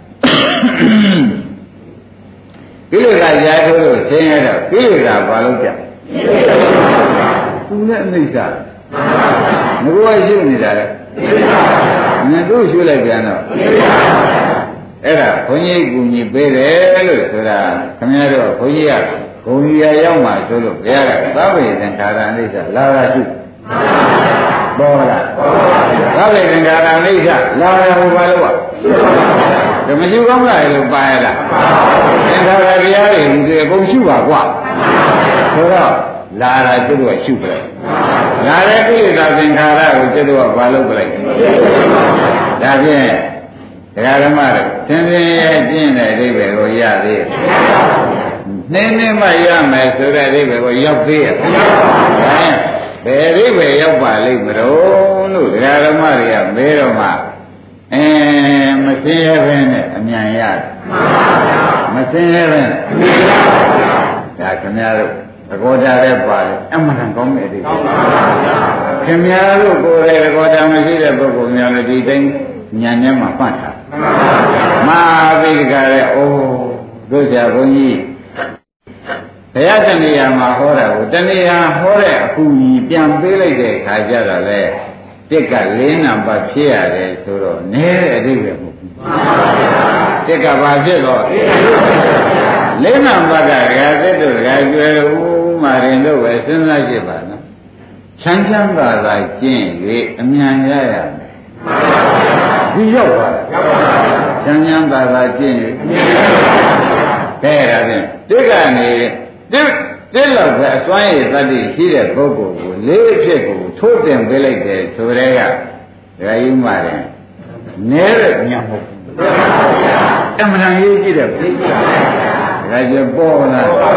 ကိလေသာရာထိုးလို့ဆင်းရဲတော့ကိလေသာဘာလို့ကြသူနဲ့အနိစ္စငါကရှိနေတာလေနဲ့သူ့ရှုလိုက်ပြန်တော့အဲ့ဒါဘုန်းကြီးကူညီပေးတယ်လို့ဆိုတာခင်ဗျားတို့ဘုန်းကြီးကဂုံကြီးရရောက်မှဆိုလို့ဘုရားကသဗ္ဗေသင်္ခါရအိဋ္ဌလာရရှုပေါ်လာသဗ္ဗေသင်္ခါရအိဋ္ဌလာရဟိုဘာလို့ကဒါမရှိကောင်းလားလို့ပါရလားသင်္ခါရတရားတွေဒီအကုန်ရှုပါကွာဆိုတော့လာတာကျွတ်တော့ရှုပလိုက်လာတဲ့ကိလေသာသင်္ခါရကိုကျွတ်တော့ဘာလို့ပလိုက်ဒါဖြင့်ဒကာဓမ္မတို့သင်္ခင်ရဲ့ကျင့်တဲ့အဓိပ္ပာယ်ကိုရသေးရဲ့နှင်းနှင်းမှရမယ်ဆိုတဲ့အဓိပ္ပာယ်ကိုရောက်သေးရဲ့ဘယ်အဓိပ္ပာယ်ရောက်ပါလိမ့်မလို့လို့ဒကာဓမ္မတွေကမဲတော့မှမစင်းရဘဲနဲ့အမြန်ရတယ်မစင်းရဘဲဒါခင်ဗျားတို့သဘောထားလည်းပါတယ်အမှန်တန်ကောင်းတဲ့ဒီခင်ဗျားတို့ကိုယ်ရဲ့သဘောထားမရှိတဲ့ပုဂ္ဂိုလ်များလည်းဒီတိုင်းညာထဲမှာပတ်တာမာပိကလည်းအိုးတို့ကြဘုန်းကြီးဘုရားတဏှာမှာဟောတာကိုတဏှာဟောတဲ့အကူကြီးပြန်ပေးလိုက်တဲ့အခါကျတော့လေတစ်က4နံပါတ်ဖြစ်ရတယ်ဆိုတော့နည်းတဲ့အဓိပ္ပာယ်မဟုတ်ဘူးတစ်ကဘာဖြစ်တော့4နံပါတ်ကဒကာသစ်တို့ဒကာကျွဲတို့မာရင်တို့ပဲစဉ်းစားကြည့်ပါနော်ချမ်းချမ်းသာသာကျင့်၍အမြန်ရရမယ်ဒီရောက်ပါချမ်းချမ်းသာသာကျင့်၍တဲ့ဒါဖြင့်တစ်ကနေတစ်လောက်ပဲအစွမ်းရည်တတ္တိရှိတဲ့ပုဂ္ဂိုလ်ကိုလေးဖြစ်ကိုထိုးတင်ပေးလိုက်တယ်ဆိုတဲ့ကဒကာကြီးမာရင်နည်းတဲ့ညမဟုတ်ဘူးအမှန်တန်ရေးကြည့်တဲ့ဒကာကြီးပေါ်လာဒ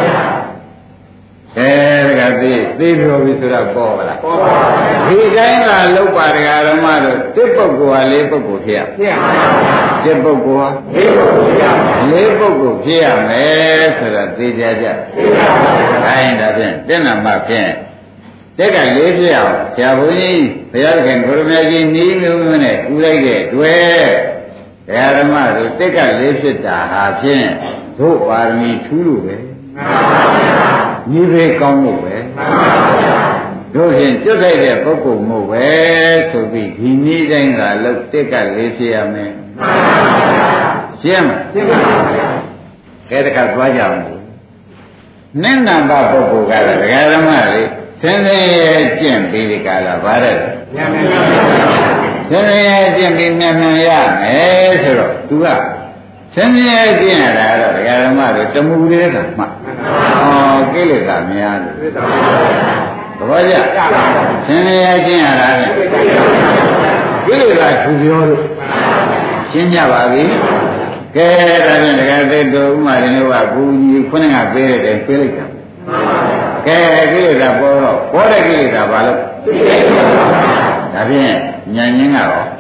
ကာသေးပြောပြီဆိုတော့ပေါ်လာဒီတိုင်းသာလောက်ပါဒကာဓမ္မတို့တစ်ပုဂ္ဂိုလ်ဟာလေးပုဂ္ဂိုလ်ဖြစ်ရတစ်ပုဂ္ဂိုလ်ဟာလေးပုဂ္ဂိုလ်ဖြစ်ရမယ်ဆိုတာသိကြကြဒါရင်ဒါဖြင့်တက်နာမှဖြင့်တက်ကလေးဖြစ်အောင်ဆရာဘုန်းကြီးဘုရားခင်ကိုရမကြီးနီးမျိုးမျိုးနဲ့ဥလိုက်တဲ့တွေ့ဒကာဓမ္မတို့တက်ကလေးဖြစ်တာဟာဖြင့်တို့ပါရမီထူးလို့ပဲညီပဲကောင်းလို့ပဲတို့ဖြင့်ကျွတ်လိုက်တဲ့ပုဂ္ဂိုလ်မို့ပဲဆိုပြီးဒီနည်းတိုင်းကလောက်တက်ကလေးဖြစ်ရမယ်ရှင်းမကဲတခါသွားကြအောင်နင့်နာပါပုဂ္ဂိုလ်ကလည်းဒကာဓမ္မလေးသင်္ခေကျင့်ပြီးဒီကလာဗါတဲ့သင်္ခေကျင့်ပြီးမြန်မြန်ရမယ်ဆိုတော့သူကသင်္ခေကျင့်ရတာတော့ဒကာဓမ္မတို့တမူလေးကမှကိလေသာများလို့သဘောကျသင်္ခေကျင့်ရတာလေကိလေသာသူပြောလို့ရှင်းကြပါပြီကဲဒါဖြင့်ဒကာသစ်တို့ဥမာရင်တို့ကကူကြီးခုနကပေးတဲ့တိုင်ပေးလိုက်တာကဲကိလေသာပေါ်တော့ပေါ်တဲ့ကိလေသာဘာလို့ဒါဖြင့်ဉာဏ်ရင်းကတော့ဉာဏ်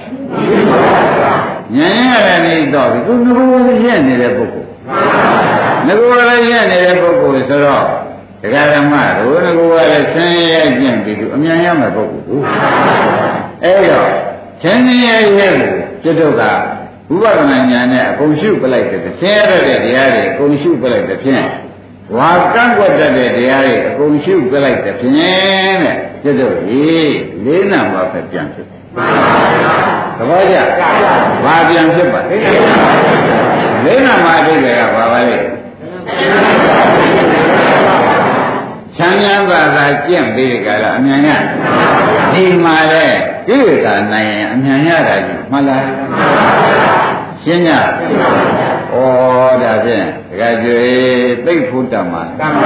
ရင်းကလည်းနေတော့ဒီသူငါးခုရက်နေတဲ့ပုဂ္ဂိုလ်ငါးခုလည်းရက်နေတဲ့ပုဂ္ဂိုလ်ဆိုတော့ဒကာဓမ္မတို့ငါးခုကလည်းဆင်းရဲကျင့်ပြီးသူအမြန်ရမယ်ပုဂ္ဂိုလ်ကိုအဲ့တော့ဆင်းရဲရဲ့ကိုကျွတ်ကဥပဒနာဉာဏ်နဲ့အကုန်ရှုပလိုက်တယ်ဆင်းရဲတဲ့တရားတွေအကုန်ရှုပလိုက်တဲ့ဖြင့်ဝါကန့်ကွက်တတ်တဲ့တရားတွေအကုန်ရှုပလိုက်တဲ့ဖြင့်တဲ့ကျွတ်တို့လေးနာမှာပဲပြန်ဖြစ်သဘောကျဘာပြန်ဖြစ်ပါလေးနာမှာအဓိပ္ပာယ်ကဘာပါလဲချမ်းသာသာကျင့်ပြီးကြလားအမြန်ရဒီမှာလေကိလေသာနိုင်ရင်အမြန်ရတာကြီးမှတ်လားရှင်းကြဩဒါဖြင့်ဒကာကျွေသိဖို့တတ်မှာ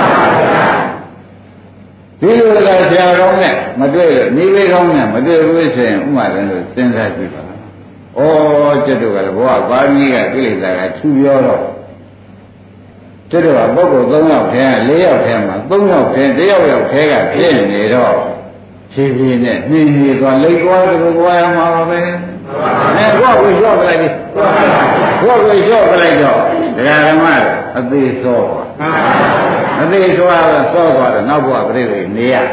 ဒီလိုကဆရာကောင်းနဲ့မတွေ့လို့နေလေးကောင်းနဲ့မတွေ့ဘူးဆိုရင်ဥမာလည်းလို့စဉ်းစားကြည့်ပါဩကျွတ်တို့ကလည်းဘဝပါဠိကကိလေသာကထူပြောတော့ကျွတ်တို့ကပုဂ္ဂိုလ်3ယောက်ထဲက4ယောက်ထဲမှာ3ယောက်ထဲ1ယောက်ထဲကဖြစ်နေတော့ဖြည်းဖြည်းနဲ့နှင်းနှီးသွားလိတ်သွားတယ်ကိုယ်ရမှာပါပဲအဲကိုယ်ကိုလျှော့ပလိုက်ပြီကိုယ်ကိုလျှော့ပလိုက်တော့ဒကာဓမ္မအသေးစောအသေးစောတော့စောသွားတော့နောက်ဘဝပြိဋိနေရ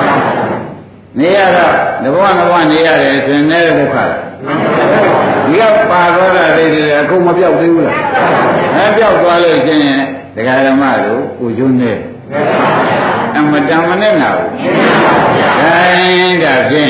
တော့ဒီဘဝနေရတယ်ဆိုရင်လည်းဒုက္ခဒီကပါသွားတာတွေအခုမပြောက်သေးဘူးလားအဲပြောက်သွားလို့ချင်းရင်ဒကာဓမ္မတို့ကိုကျွန်းနေအမတန်မနဲ့နာဘူးဒါဖြင့်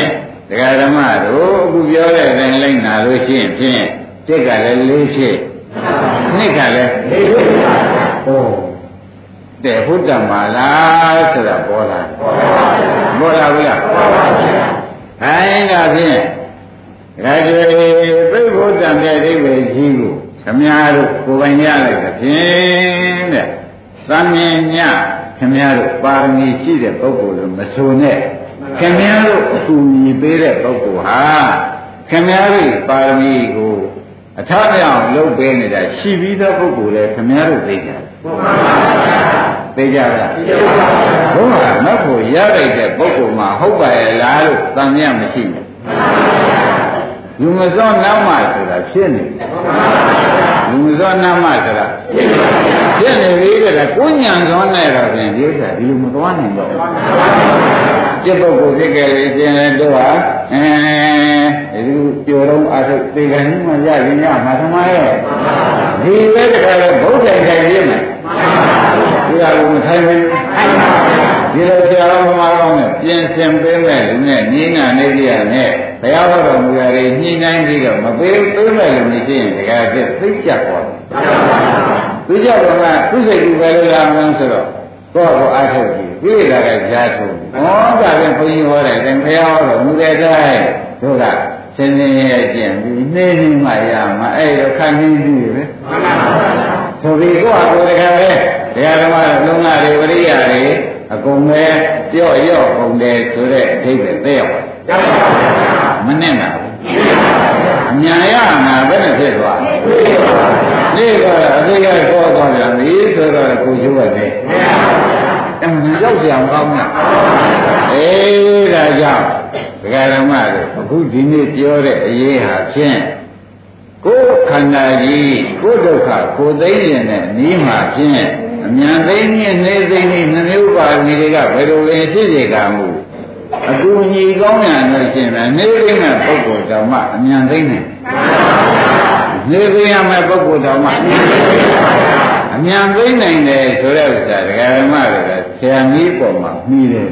တရားဓမ္မတို့အခုပြောတဲ့အတိုင်းလိုက်နာလို့ရှိရင်ဖြင့်တစ်ကလည်း၄ဖြစ်နှစ်ကလည်း၄ဖြစ်ဟောတဲ့ဘုဒ္ဓမာလားဆိုတာပေါ်လာပေါ်လာဘူးလားပေါ်ပါဗျာအဲဒါဖြင့်ဒါကြွေသိဘုဒ္ဓမြတ်အိဗေကြီးကိုခမည်းတော်ကိုယ်ပိုင်ရလိုက်တဲ့ဖြင့်တဲ့သမင်ညခမည်းတော်ပါရမီရှိတဲ့ပုဂ္ဂိုလ်လို့မဆိုနဲ့ခင်ဗျားတို့အကူအညီပေးတဲ့ပုဂ္ဂိုလ်ဟာခင်ဗျားတို့ပါရမီကိုအထမြောက်လုပ်ပေးနေတာရှိပြီးသောပုဂ္ဂိုလ်လည်းခင်ဗျားတို့သိကြတယ်သိကြပါလားဘုရားမတ်ဖို့ရလိုက်တဲ့ပုဂ္ဂိုလ်မှာဟုတ်ပါရဲ့လားလို့သံမြတ်မရှိဘူးလူမစောနောက်မှဆိုတာဖြစ်နေလူမစောနောက်မှဆိုတာဖြစ်နေပြီတဲ့ကိုညံစောနဲ့တော့ပြင်ဒီဥစ္စာဒီလိုမသွားနိုင်တော့จิตပုဂ္ဂိုလ်ဖြစ်ခဲ့လေခြင်းလည်းတို့ဟာဒီကျော်တော့အထုသေကံမှရရင်ရမှာသမားရဲ့ဒီပဲတခါတော့ဘုဒ္ဓံခိုင်ရမယ်ဒီဟာကိုမထိုင်ဘူးဒီလိုကြောင်းမှာတော့ပြင်ဆင်ပေးမဲ့လူနဲ့နိနာနေကြရနဲ့ဘုရားဟောတော်မူရာတွေညှိနှိုင်းပြီးတော့မပေးမဲ့လူမရှိရင်တခါကျသိကြပေါ်သိကြတော့ကသူ့စိတ်ကူပဲလို့လာမှန်းဆိုတော့တော့ကိုအားထုတ်ကြည့်ပြိဋ္ဌာကကြားထုတ်ဟောတာပြန်ဘုန်းကြီးဟောတယ်ဘုရားဟောတော်မူတဲ့တိုင်းတို့ကစင်စင်ရဲ့ကျင့်ပြီးနှင်းနှင်းမှရမှာအဲ့တော့ခံရင်းကြည့်ပဲဆိုပြီးကိုယ့်အကိုတခါပဲတရားဓမ္မလုံးလာတွေဝရိယတွေအကုန်ပဲပြော့ရော့ကုန်တယ်ဆိုတဲ့အဓိပ္ပာယ်သိရောက်ပါတယ်မနဲ့နာဘူးအညာရမှာဘယ်နဲ့ဖြစ်သွားလဲဒီကအသေးရခေါ်သွားပြန်ပြီဆိုတော့ကိုကျိုးရတယ်အမှန်ရောက်ကြအောင်ကောင်းလားဒါကြောင့်ဒကာဓမ္မတို့အခုဒီနေ့ပြောတဲ့အရေးဟာဖြင့်ကိုယ်ခန္ဓာကြီးကိုယ်ဒုက္ခကိုယ်သိရင်နဲ့နီးမှာဖြင့်အမြန်သိရင်နေသိရင်နှမျိုးပါဏီတွေကဘယ်လိုလဲဖြစ်စေကမှုအကူအညီကောင်းရလို့ရှိရင်နေသိမဲ့ပုဂ္ဂိုလ်ဓမ္မအမြန်သိနေနေသိရမဲ့ပုဂ္ဂိုလ်ဓမ္မအမြန်သိနိုင်တယ်ဆိုတဲ့ဥစ္စာဒကာဓမ္မတွေကဆရာကြီးပေါ်မှာမှီတယ်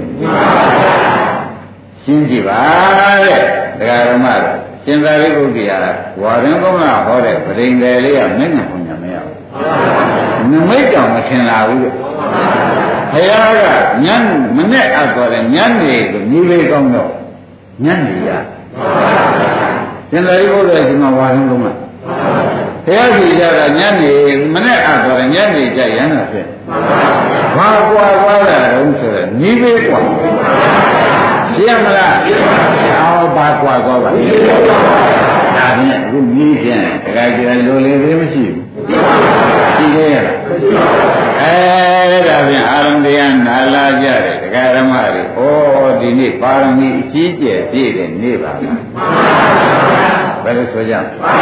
ရှင်းကြည့်ပါတဲ့ဒကာဓမ္မတွေရှင်သာရိပုတ္တရာဝါရင်ကောင်းလာဟောတဲ့ပရိန်တယ်လေးကမင်းနဲ့ဘုံညာမရဘူးနမိတ်တောင်မထင်လာဘူးတဲ့ဘုရားကညမနဲ့အပ်သွားတယ်ညနေကိုညီလေးကောင်းတော့ညနေရရှင်သာရိပုတ္တရာဒီမှာဝါရင်ကောင်းလာဘုရားကြီးကြတာညနေမနဲ့အပ်သွားတယ်ညနေကြရမ်းတာဖြစ်ဘာကွာသွားတာတုံးဆိုတော့ညီလေးကွာရှင်းမလားအော်ဘာကွာသွားပါဒါဖြင့်အခုကြီးချင်းတခါကျလိုလေသေးမရှိဘူးရှိသေးရဲ့ဒါဖြင့်အာရုံတရားနာလာကြတယ်ဒကာဓမ္မတွေဩဒီနေ့ပါရမီအကြီးကျယ်ပြည့်တဲ့နေ့ပါလားဘယ်လိုဆိုကြ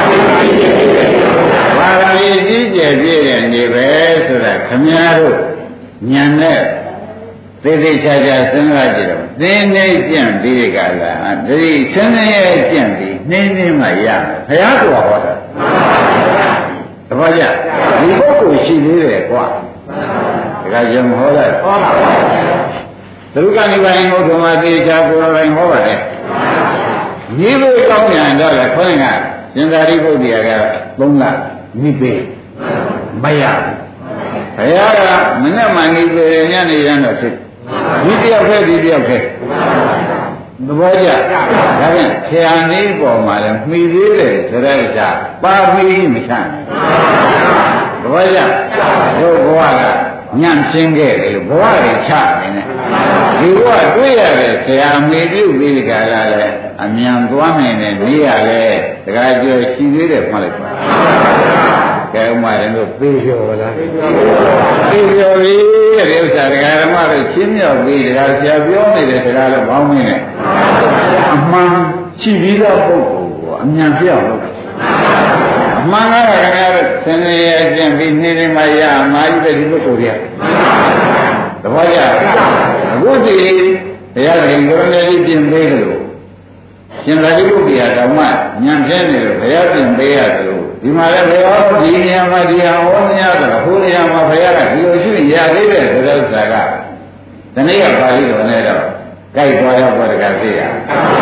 ပါရမီအကြီးကျယ်ပြည့်တဲ့နေ့ပဲဆိုတာခမည်းတော်ဉာဏ်နဲ့သေသေးချာချာစဉ်းစားကြည့်တော့သင်နေကြံပြီးကလာဒီဆင်းရဲကြံပြီးနှင်းနှင်းမှရဘုရားကဟောတာတပည့်ကြဒီပုဂ္ဂိုလ်ရှိသေးတယ်ကွာဒါကကြံဟောတာဟောပါဘူးသုခနိဗ္ဗာန်ကိုဓမ္မသေချာကိုယ်တော်တိုင်ဟောပါတယ်ညီလို့ကောင်းပြန်တော့လေခေါင်းကရှင်သာရိပုတ္တရာက3လနိဗ္ဗာန်မရဘုရားကမနဲ့မှနိဗ္ဗာန်ညနေရတော့ဖြစ်ဒီတယောက်ပဲဒီတယောက်ပဲသဘောကျဒါဖြင့်ဆရာနည်းပေါ်မှာလည်းမှီသေးတယ်ဆိုတဲ့ဥစ္စာပါမီမချမ်းသဘောကျတို့ဘဝကညံ့ချင်းခဲ့တယ်ဘဝတွေချနေတယ်ဒီဘဝတွေ့ရတဲ့ဆရာမေပြုပြီးဒီကလာလဲအမြန်သွားနိုင်တယ်နေရလဲတခါကျော်ရှိသေးတယ်မှတ်လိုက်ပါကဲဥမာရင်တို့ပြေပြောလားပြေပြောပြီတဲ့ဥစ္စာဒကာဓမ္မတို့ချင်းမြောက်ပြီးဒကာဆရာပြောနေတယ်ဒကာလည်းဘောင်းနေတယ်အမှန်ရှိပြီးသောပုဂ္ဂိုလ်ကိုအမြန်ပြောင်းလို့အမှန်ကတော့ဒကာတို့ဆင်းရဲကျင့်ပြီးနေနေမှရအမှားကြီးပဲဒီပုဂ္ဂိုလ်ကြီးသဘောကျအခုဒီဘုရားရှင်ကိုယ်တော်ကြီးပြင်ပေးတယ်လို့ရှင်သာရိပုတ္တရာဓမ္မညံပြဲနေလို့ဘုရားပြင်ပေးရတယ်လို့ဒီမှာလည်းဘယ်ဟောဒီနေရာမှာဒီဟာဟောနေရတယ်ဟိုနေရာမှာဘုရားကဒီလိုရှိရသေးတယ်ဆိုတဲ့ဥစ္စာကဒီနေ့ကပါဠိတော်နဲ့တော့ကြိုက်သွားရောက်ပါတကသိရ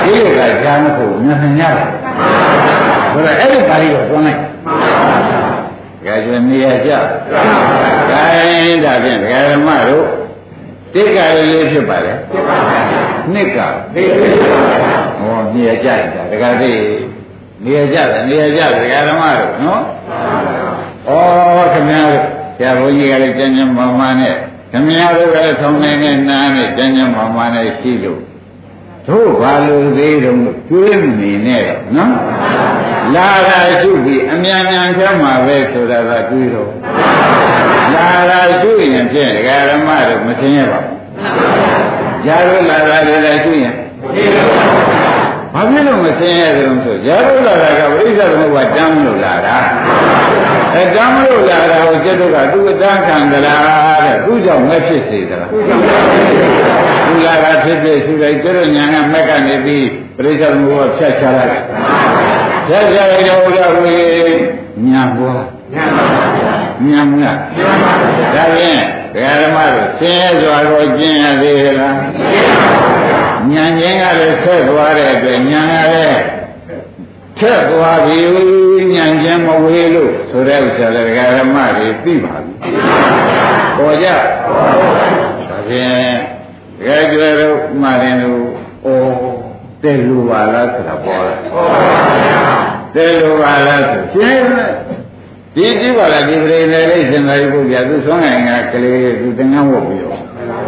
ဒီလိုကကြားမဟုတ်ညံ့ညံ့ရတယ်ဆိုတော့အဲ့ဒီပါဠိကိုတွန်းလိုက်ဒါကြွနေရကြဒါရင်ဒါဖြင့်ဒကာဓမ္မတို့တိက္ကလေးဖြစ်ပါလေနှစ်ကသိဟောနေရကြတာဒကာသိနေရကြတယ်နေရကြဒကာဓမ္မတို့နော်ဩခင်ဗျားတို့ဆရာဘုန်းကြီးကလည်းကျမ်းကျမ်းမာမာနဲ့ခင်ဗျားတို့ကလည်းဆောင်းနေနဲ့နားနဲ့ကျမ်းကျမ်းမာမာနဲ့ရှိလို့တို့ဘာလို့သေးတုံးတွေးနေနဲ့တော့နော်လာတာရှုပြီးအမြန်မြန်ဖြတ်မှာပဲဆိုတာကတွေးတော့လာတာရှုရင်ဖြင့်ဒကာဓမ္မတို့မသိရပါဘူး။giảတို့လာတာလည်းရှုရင်ဘာဖြစ်လို့မသိရကြုံဆိုgiảတို့လာတာကပရိစ္ဆေသမုပ္ပါတမ်းလို့လာတာတမ်းလို့လာတာကိုကျက်တို့ကသူ့အတန်းခံကြလားတဲ့သူ့ကြောင့်မဖြစ်စေသလားသူလာတာဖြစ်ဖြစ်ရှုလိုက်ကျတော့ညာကမက်ကနေပြီးပရိစ္ဆေသမုပ္ပါဖြတ်ချလိုက်ဖြတ်ချလိုက်တော့ဘုရားဝေညာဘွားညာမလားဒါဖြင့်ဒကာဓမ္မတို့ဆင်းရဲစွာကိုကျင့်ရသေးလားဉာဏ်ချင်းကလည်းဆက်သွားတဲ့အတွက်ဉာဏ်ကလည်းဆက်သွားပြီဉာဏ်ချင်းမဝေးလို့ဆိုတဲ့ဥစ္စာလည်းဒကာဓမ္မတွေသိပါပြီပေါ်ကြဒါဖြင့်ဒကာကျွယ်တို့မှရင်တို့ဩတဲ့လူပါလားဆိုတာပေါ်လာတဲ့လူပါလားဆိုရှင်းဒီကြည့်ပါလားဒီပရိသေလေးရှင်သာရိပုတ္တရာသူဆွမ်းနိုင်ကကလေးသူသင်္ကန်းဝတ်ပြီးတော့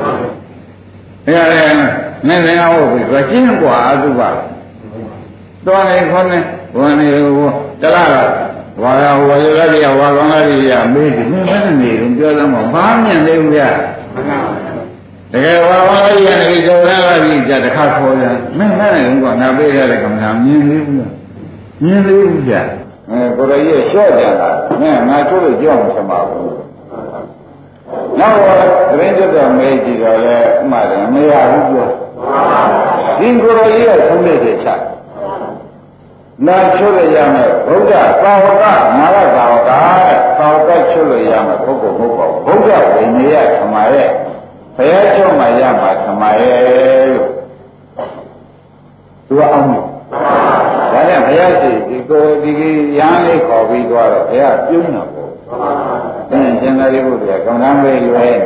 အဲ့ဒါနဲ့သင်္ကန်းဝတ်ပြီးတော့ကျင်းกว่าအသုဘတော်နေခေါနေဝန်နေဟိုတလားဝါရဝါရတိယဝါကောင်းလာတိယမေးတယ်မင်းမနေဘူးပြောသမ်းမဘာမြင်သေးဘူးဗျာတကယ်ဝါကောင်းလာတိယနေကြောရလာပြီကြတခါခေါ်ရမင်းမနေဘူးကွာငါပေးရတဲ့ကမ္ဘာမြင်သေးဘူးလားမြင်သေးဘူးဗျာကိုယ်ရဲ့လျှော့ကြတာနဲ့ငါတို့လို့ကြောက်မှမဘူးနောက်သတင်းကြတော့မေးကြည့်တော့လေဥမာတယ်မရဘူးပြောဒီကိုယ်ရဲ့ဆုံးဖြတ်ချက်ချနာချိုးရမယ်ဘုရားသာဝကမာရသာဝကသာဝကချိုးလို့ရမယ်ပုဂ္ဂိုလ်မဟုတ်ပါဘူးဘုရားဝိနည်းရသမာရဲ့ဘုရားချုပ်မှရမှာသမာရဲ့လို့သူအောင်ဒါနဲ့ဘုရားရှိဒီကိုဒီရန်လေးခေါ်ပြီးသွားတော့ဘုရားပြုံးတော့ပေါ့ရှင်သာရိပုတ္တရာကောင်းတန်းပဲလွယ်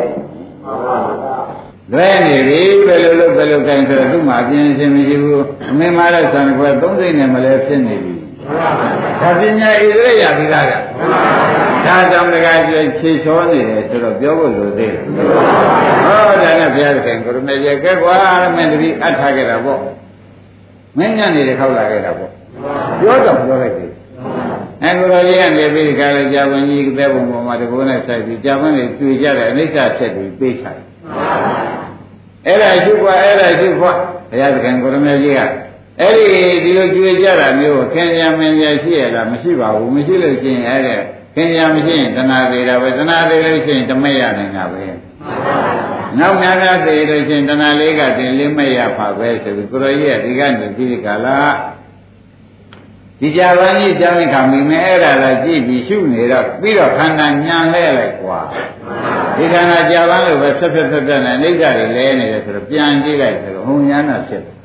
နေပြီဘယ်လိုလုပ်ဘယ်လိုတိုင်းဆိုတော့သူ့မှာအပြင်းရှင်းမရှိဘူးအမင်းမားတဲ့ဆံခွဲ၃စိတ်နဲ့မလဲဖြစ်နေပြီဒါပညာဣရိယာပြီးသားကဒါကြောင့်တကယ်ခြေချောနေတယ်ဆိုတော့ပြောဖို့လိုသေးတယ်ဟောဒါနဲ့ဘုရားသခင်ကိုရမေကျကဲကွာမင်းတတိအပ်ထားခဲ့တာပေါ့မင်းညံ့နေတဲ့ခောက်လာခဲ့တာပေါ့ပြောတော့ပြောလိုက်တယ်အခုတော့ကြီးကနေပြီးခါလေကြာဝင်ကြီးတဲ့ဘုံပေါ်မှာတကိုးနဲ့ဆိုင်ပြီးကြာဝင်နေတွေ့ကြတဲ့အနိစ္စဖြစ်ပြီးပေးချတယ်အဲ့ဒါရှိခွာအဲ့ဒါရှိခွာဘုရားသခင်ကိုရမေကြီးကအဲ့ဒီလိုကြွေကြတာမျိုးခင်ဗျာမင်းရရှိရလားမရှိပါဘူးမရှိလို့ရှိရင်အဲ့ဒါခင်ဗျာမရှိရင်တဏှာသေးတာပဲတဏှာသေးလို့ရှိရင်ဓမ္မရနိုင်တာပဲနောက်များများသေးလို့ရှိရင်တဏှာလေးကတင်လေးမရပါပဲဆိုပြီးကိုရကြီးကဒီကနေဒီကလာဒီကြာပန်းကြီးကြောင်းခါမိမယ်အဲ့ဒါလည်းကြည့်ပြီးရှုနေတော့ပြီးတော့ခန္ဓာညံလဲလိုက်ကွာဒီခန္ဓာကြာပန်းလို့ပဲဆက်နဲ့အိဋ္ဌတွေလဲနေတယ်ဆိုတော့ပြန်ကြည့်လိုက်ဆိုတော့ဟိုညာနာဖြစ်တယ်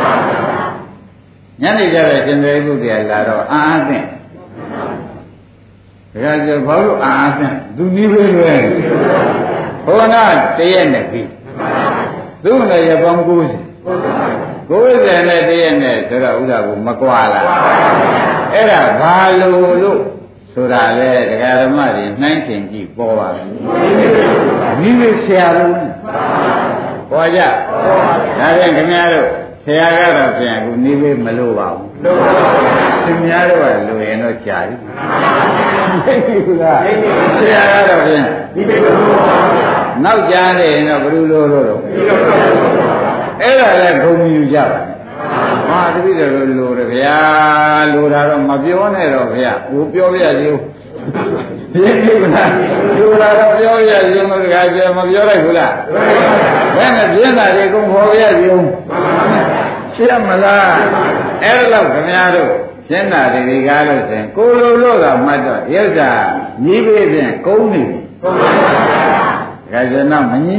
ညနေကြတဲ့ရှင်သေကုတရားလာတော့အာအသင့်ဒါကြဘာလို့အာအသင့်သူနည်းပဲလွယ်ဟိုနာတရက်နဲ့ပြီသူ့နဲ့ရပောင်း90နဲ့တရက်နဲ့ဆိုတော့ဥဒ္ဒါကိုမကွာလားအဲ့ဒါဘာလို့ဆိုတာလေဒကာဓမ္မတွေနှိုင်းချင်ကြည့်ပေါ်ပါဘူးမိမိဆရာတို့ပေါ်ကြဒါဖြင့်ခင်ဗျားတို့ဆရာကတော့ပြန်အခုနေပဲမလို့ပါဘူးခင်ဗျားတို့ကလိုရင်တော့ကြာပြီသိပြီလားဆရာကတော့ပြန်ဒီပဲမလို့ပါဘူးနောက်ကြားနေရင်တော့ဘယ်လိုလို့အဲ့ဒါလည်းဂုဏ်ယူကြပါဟာတပည့်တော်လိုတယ်ဗျာလိုတာတော့မပြောနဲ့တော့ဗျာဟိုပြောပြရစီဦးပြင်းပြီလားလိုတာတော့ပြောရစီမကကြမပြောလိုက်ဘူးလားဘယ်နဲ့ပြင်းတာတွေကုန်ခေါ်ရစီဦးရှင်းမလားအဲ့လောက်ခင်ဗျားတို့ရှင်းတာတွေကားလို့ရှင်ကိုလိုလို့ကမှတ်တော့ရုပ်စာညီးပေးဖြင့်ကုန်းနေပြီဒါကြတော့မငင်းနဲ့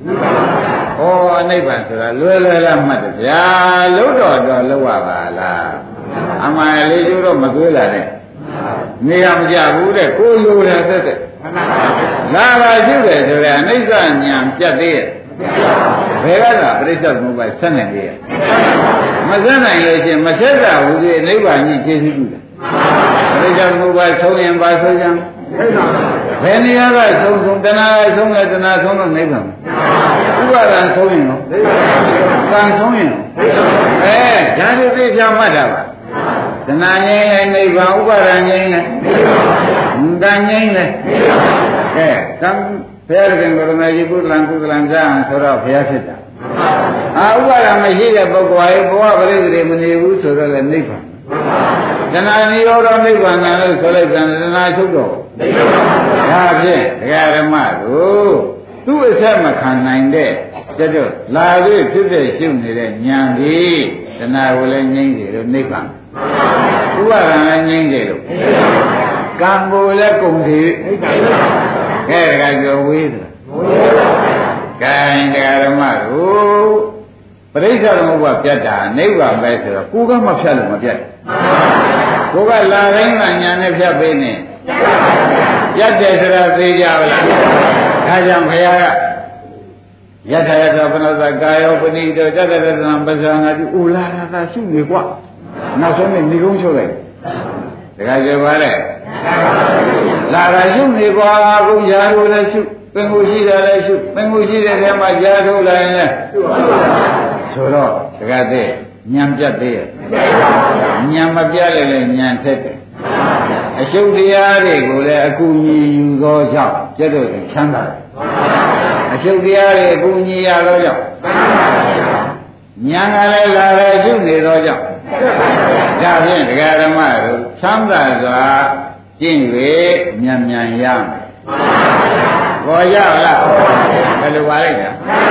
ဩနိဗ္ဗာန်ဆိုတာလွယ်လွယ်လားမှတ်တယ်ဗျာလို့တော့လောက်ရပါလားအမှန်လေးကျိုးတော့မသွေးလာနဲ့နေရမကြဘူးတဲ့ကိုလိုတယ်တဲ့လာပါရှိတယ်ဆိုရင်အနိစ္စညာပြတ်သေးရဲ့ဘယ်ကတော့ပြိဿသမုပ္ပါဆက်နိုင်သေးရဲ့မဆက်နိုင်လို့ရှိရင်မဆက်တာဘူးဒီနိဗ္ဗာန်ကြီးကျေးဇူးပြုတယ်ပြိဿသမုပ္ပါဆုံးရင်ပါဆုံးရင်ဘယ်နေရာကဆုံးတဏှာဆုံးလဲတဏှာဆုံးတော့နိဗ္ဗာန်ဥပါဒံဆုံးရင်တော့ကံဆုံးရင်ဒါတွေသိချမှတ်တာပါတဏှာငြိမ်းလဲနိဗ္ဗာန်ဥပါဒံငြိမ်းလဲကံငြိမ်းလဲကံဘုရားရှင်ကိုရမကြီးကုသလံဇာဆိုတော့ဘုရားဖြစ်တာဥပါဒံမရှိတဲ့ပုဂ္ဂိုလ်ရဲ့ဘဝပရိသေမနေဘူးဆိုတော့လည်းနိဗ္ဗာန်တဏှာနိရောဓနိဗ္ဗာန်လို့ဆိုလိုက်ပြန်တဏှာချုပ်တော့ဒါဖြင့်ဒကာဓမ္မတို့သူ့အဆက်မခံနိုင်တဲ့ကျတော့လာပြီးဖြစ်တဲ့ရှုနေတဲ့ဉာဏ်ဒီတဏှာကိုလည်းငြိမ့်တယ်လို့နိဗ္ဗာန်ဥပါဒံလည်းငြိမ့်တယ်လို့ကံကိုလည်းကုန်တယ်ကဲဒကာကျော်ဝေးသလားကဲဒကာဓမ္မတို့ပရိစ္ဆေသမုပ္ပါပြတ်တာနိဗ္ဗာန်ပဲဆိုတော့ကိုကမဖြတ်လို့မပြတ်ကိုကလာတိုင်းကညာနဲ့ဖြတ်ပေးနေပြတ်တယ်ဆိုတာသိကြပါလားဒါကြောင့်ဘုရားကယထာယထာပနသကာယောပဏိတောတတတသံပဇာနာတိဥလာလာသာရှုနေกว่าနောက်ဆုံးနေကုန်းချုပ်လိုက်တခါကြပါလေလာတာရှုနေกว่าအခုရာလို့လည်းရှုပင်ကိုရှိတယ်လည်းရှုပင်ကိုရှိတဲ့ထဲမှာရာထုတ်လိုက်ရင်လည်းဆိုတော့တခါတည်းဉာဏ်ပြတ်သေးရဲ့ဉာဏ်မပြတ်လည်းဉာဏ်ထက်တယ်အရှုပ်တရားတွေကိုလည်းအကူအညီယူသောကြောင့်ကျတော့ချမ်းသာတယ်အရှုပ်တရားတွေအကူအညီရသောကြောင့်ဉာဏ်ကလည်းလာတယ်ရှုနေသောကြောင့်ဒါဖြင့်ဒကာဓမ္မတို့ချမ်းသာစွာကျင့်၍မြန်မြန်ရမယ်ပေါ်ရလားဘယ်လိုပါလိုက်တာ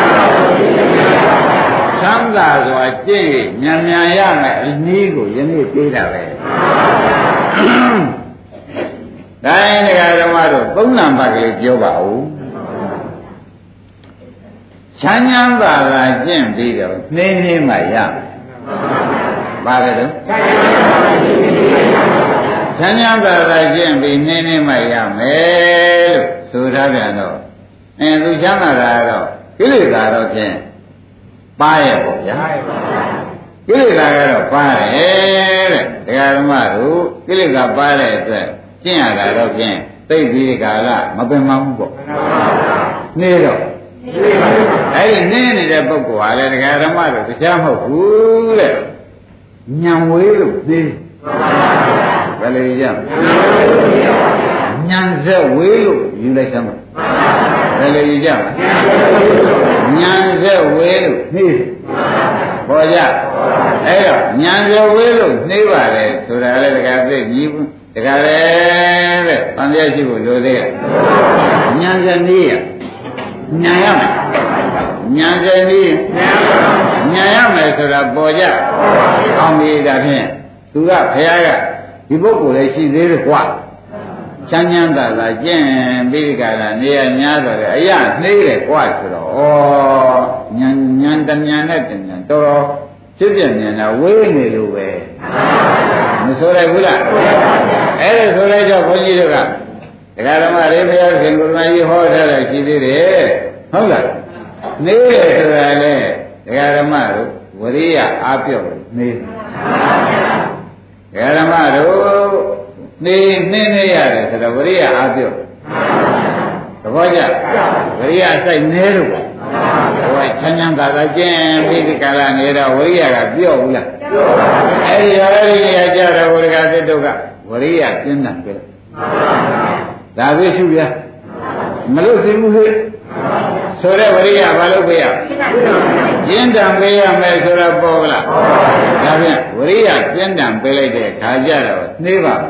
ချမ်းသာစွာကျင့်၍မြန်မြန်ရမယ်အနည်းကိုယနေ့ပြေးတာပဲတိုင်းဒကာဓမ္မတို့သုံးနံပါတ်ကလေးပြောပါဦးချမ်းချမ်းသာသာကျင့်ပြီးတော့နှင်းနှင်းမှရပါကြတော့ချမ်းချမ်းသာသာကျင့်ပြီးနှင်းနှင်းမှရမယ်လို့ဆိုထားပြန်တော့သူချမ်းသာတာတော့ကိလေသာတော့ဖြင့်ပါရဲ့ပေါ့ဗျာကိလေသာကတော့ပါတယ်တဲ့ဒကာဓမ္မတို့ကိလေသာပါတဲ့အတွက်ကျင့်ရတာတော့ဖြင့်သိပြီးဒီကာလမပင်မဘူးပေါ့နေတော့အဲ့ဒီနေနေတဲ့ပုဂ္ဂိုလ်ဟာလေဒကာဓမ္မတို့တရားမဟုတ်ဘူးတဲ့ညံဝေးလို့သိဘယ်လိုကြညံဆက်ဝေးလို့ယူလိုက်သမ်းဘယ်လိုယူကြညံဆက်ဝေးလို့သိပေါ်ကြအဲ့တော့ညံဆက်ဝေးလို့နှိပါလေဆိုတာလေဒကာသိညီးဒကာလေတဲ့ဗန်ပြရှိဖို့လိုသေးတယ်ညံဆက်နည်းရညံရမယ်ညံဆက်နည်းညံရမယ်ဆိုတာပေါ်ကြအောင်ပြီဒါဖြင့်သူကဘုရားကဒီပုဂ္ဂိုလ်လည်းရှိသေးတယ်ကွာချမ်းချမ်းသာသာကျင့်ပြီးဒီကလာနေရများတော့လေအရာနှိမ့်တယ်ကွာဆိုတော့ဩညံတညံနဲ့တညံတော်တော်ဖြစ်ပြမြန်တာဝေးနေလို့ပဲမဆိုလိုက်ဘူးလားအဲ့ဒါဆိုလိုက်တော့ဘုန်းကြီးတို့ကဒကာဓမ္မတွေဘုရားရှင်ကိုယ်တော်ကြီးဟောထားတယ်ရှိသေးတယ်ဟုတ်လားနေတယ်ဆိုတာလေဒကာဓမ္မတို့ဝရိယအားပြော့နေဒကာဓမ္မတို့နေရတယ်ဆိုတော့ဝရိယအားပြော့သဘောကျဝရိယစိုက်နေလို့ပေါ့ဟိုချမ်းချမ်းသာသာကျင့်ပြီးဒီကာလနေတော့ဝရိယကပြော့ဘူးလားပြော့ပါဘူးအဲ့ဒီရောလေးနေရာကြတော့ဝရိယသစ်တို့ကဝရိယကျင်းတာပြတယ်ဒါပဲရှုပြမလို့သိဘူးလေဆိုတဲ့ဝရိယဘာလို့ပေးရကျင်းတံပေးရမယ်ဆိုတော့ပေါ်လားဒါဖြင့်ဝရိယကျင်းတံပေးလိုက်တဲ့ခါကြတော့နှေးပါ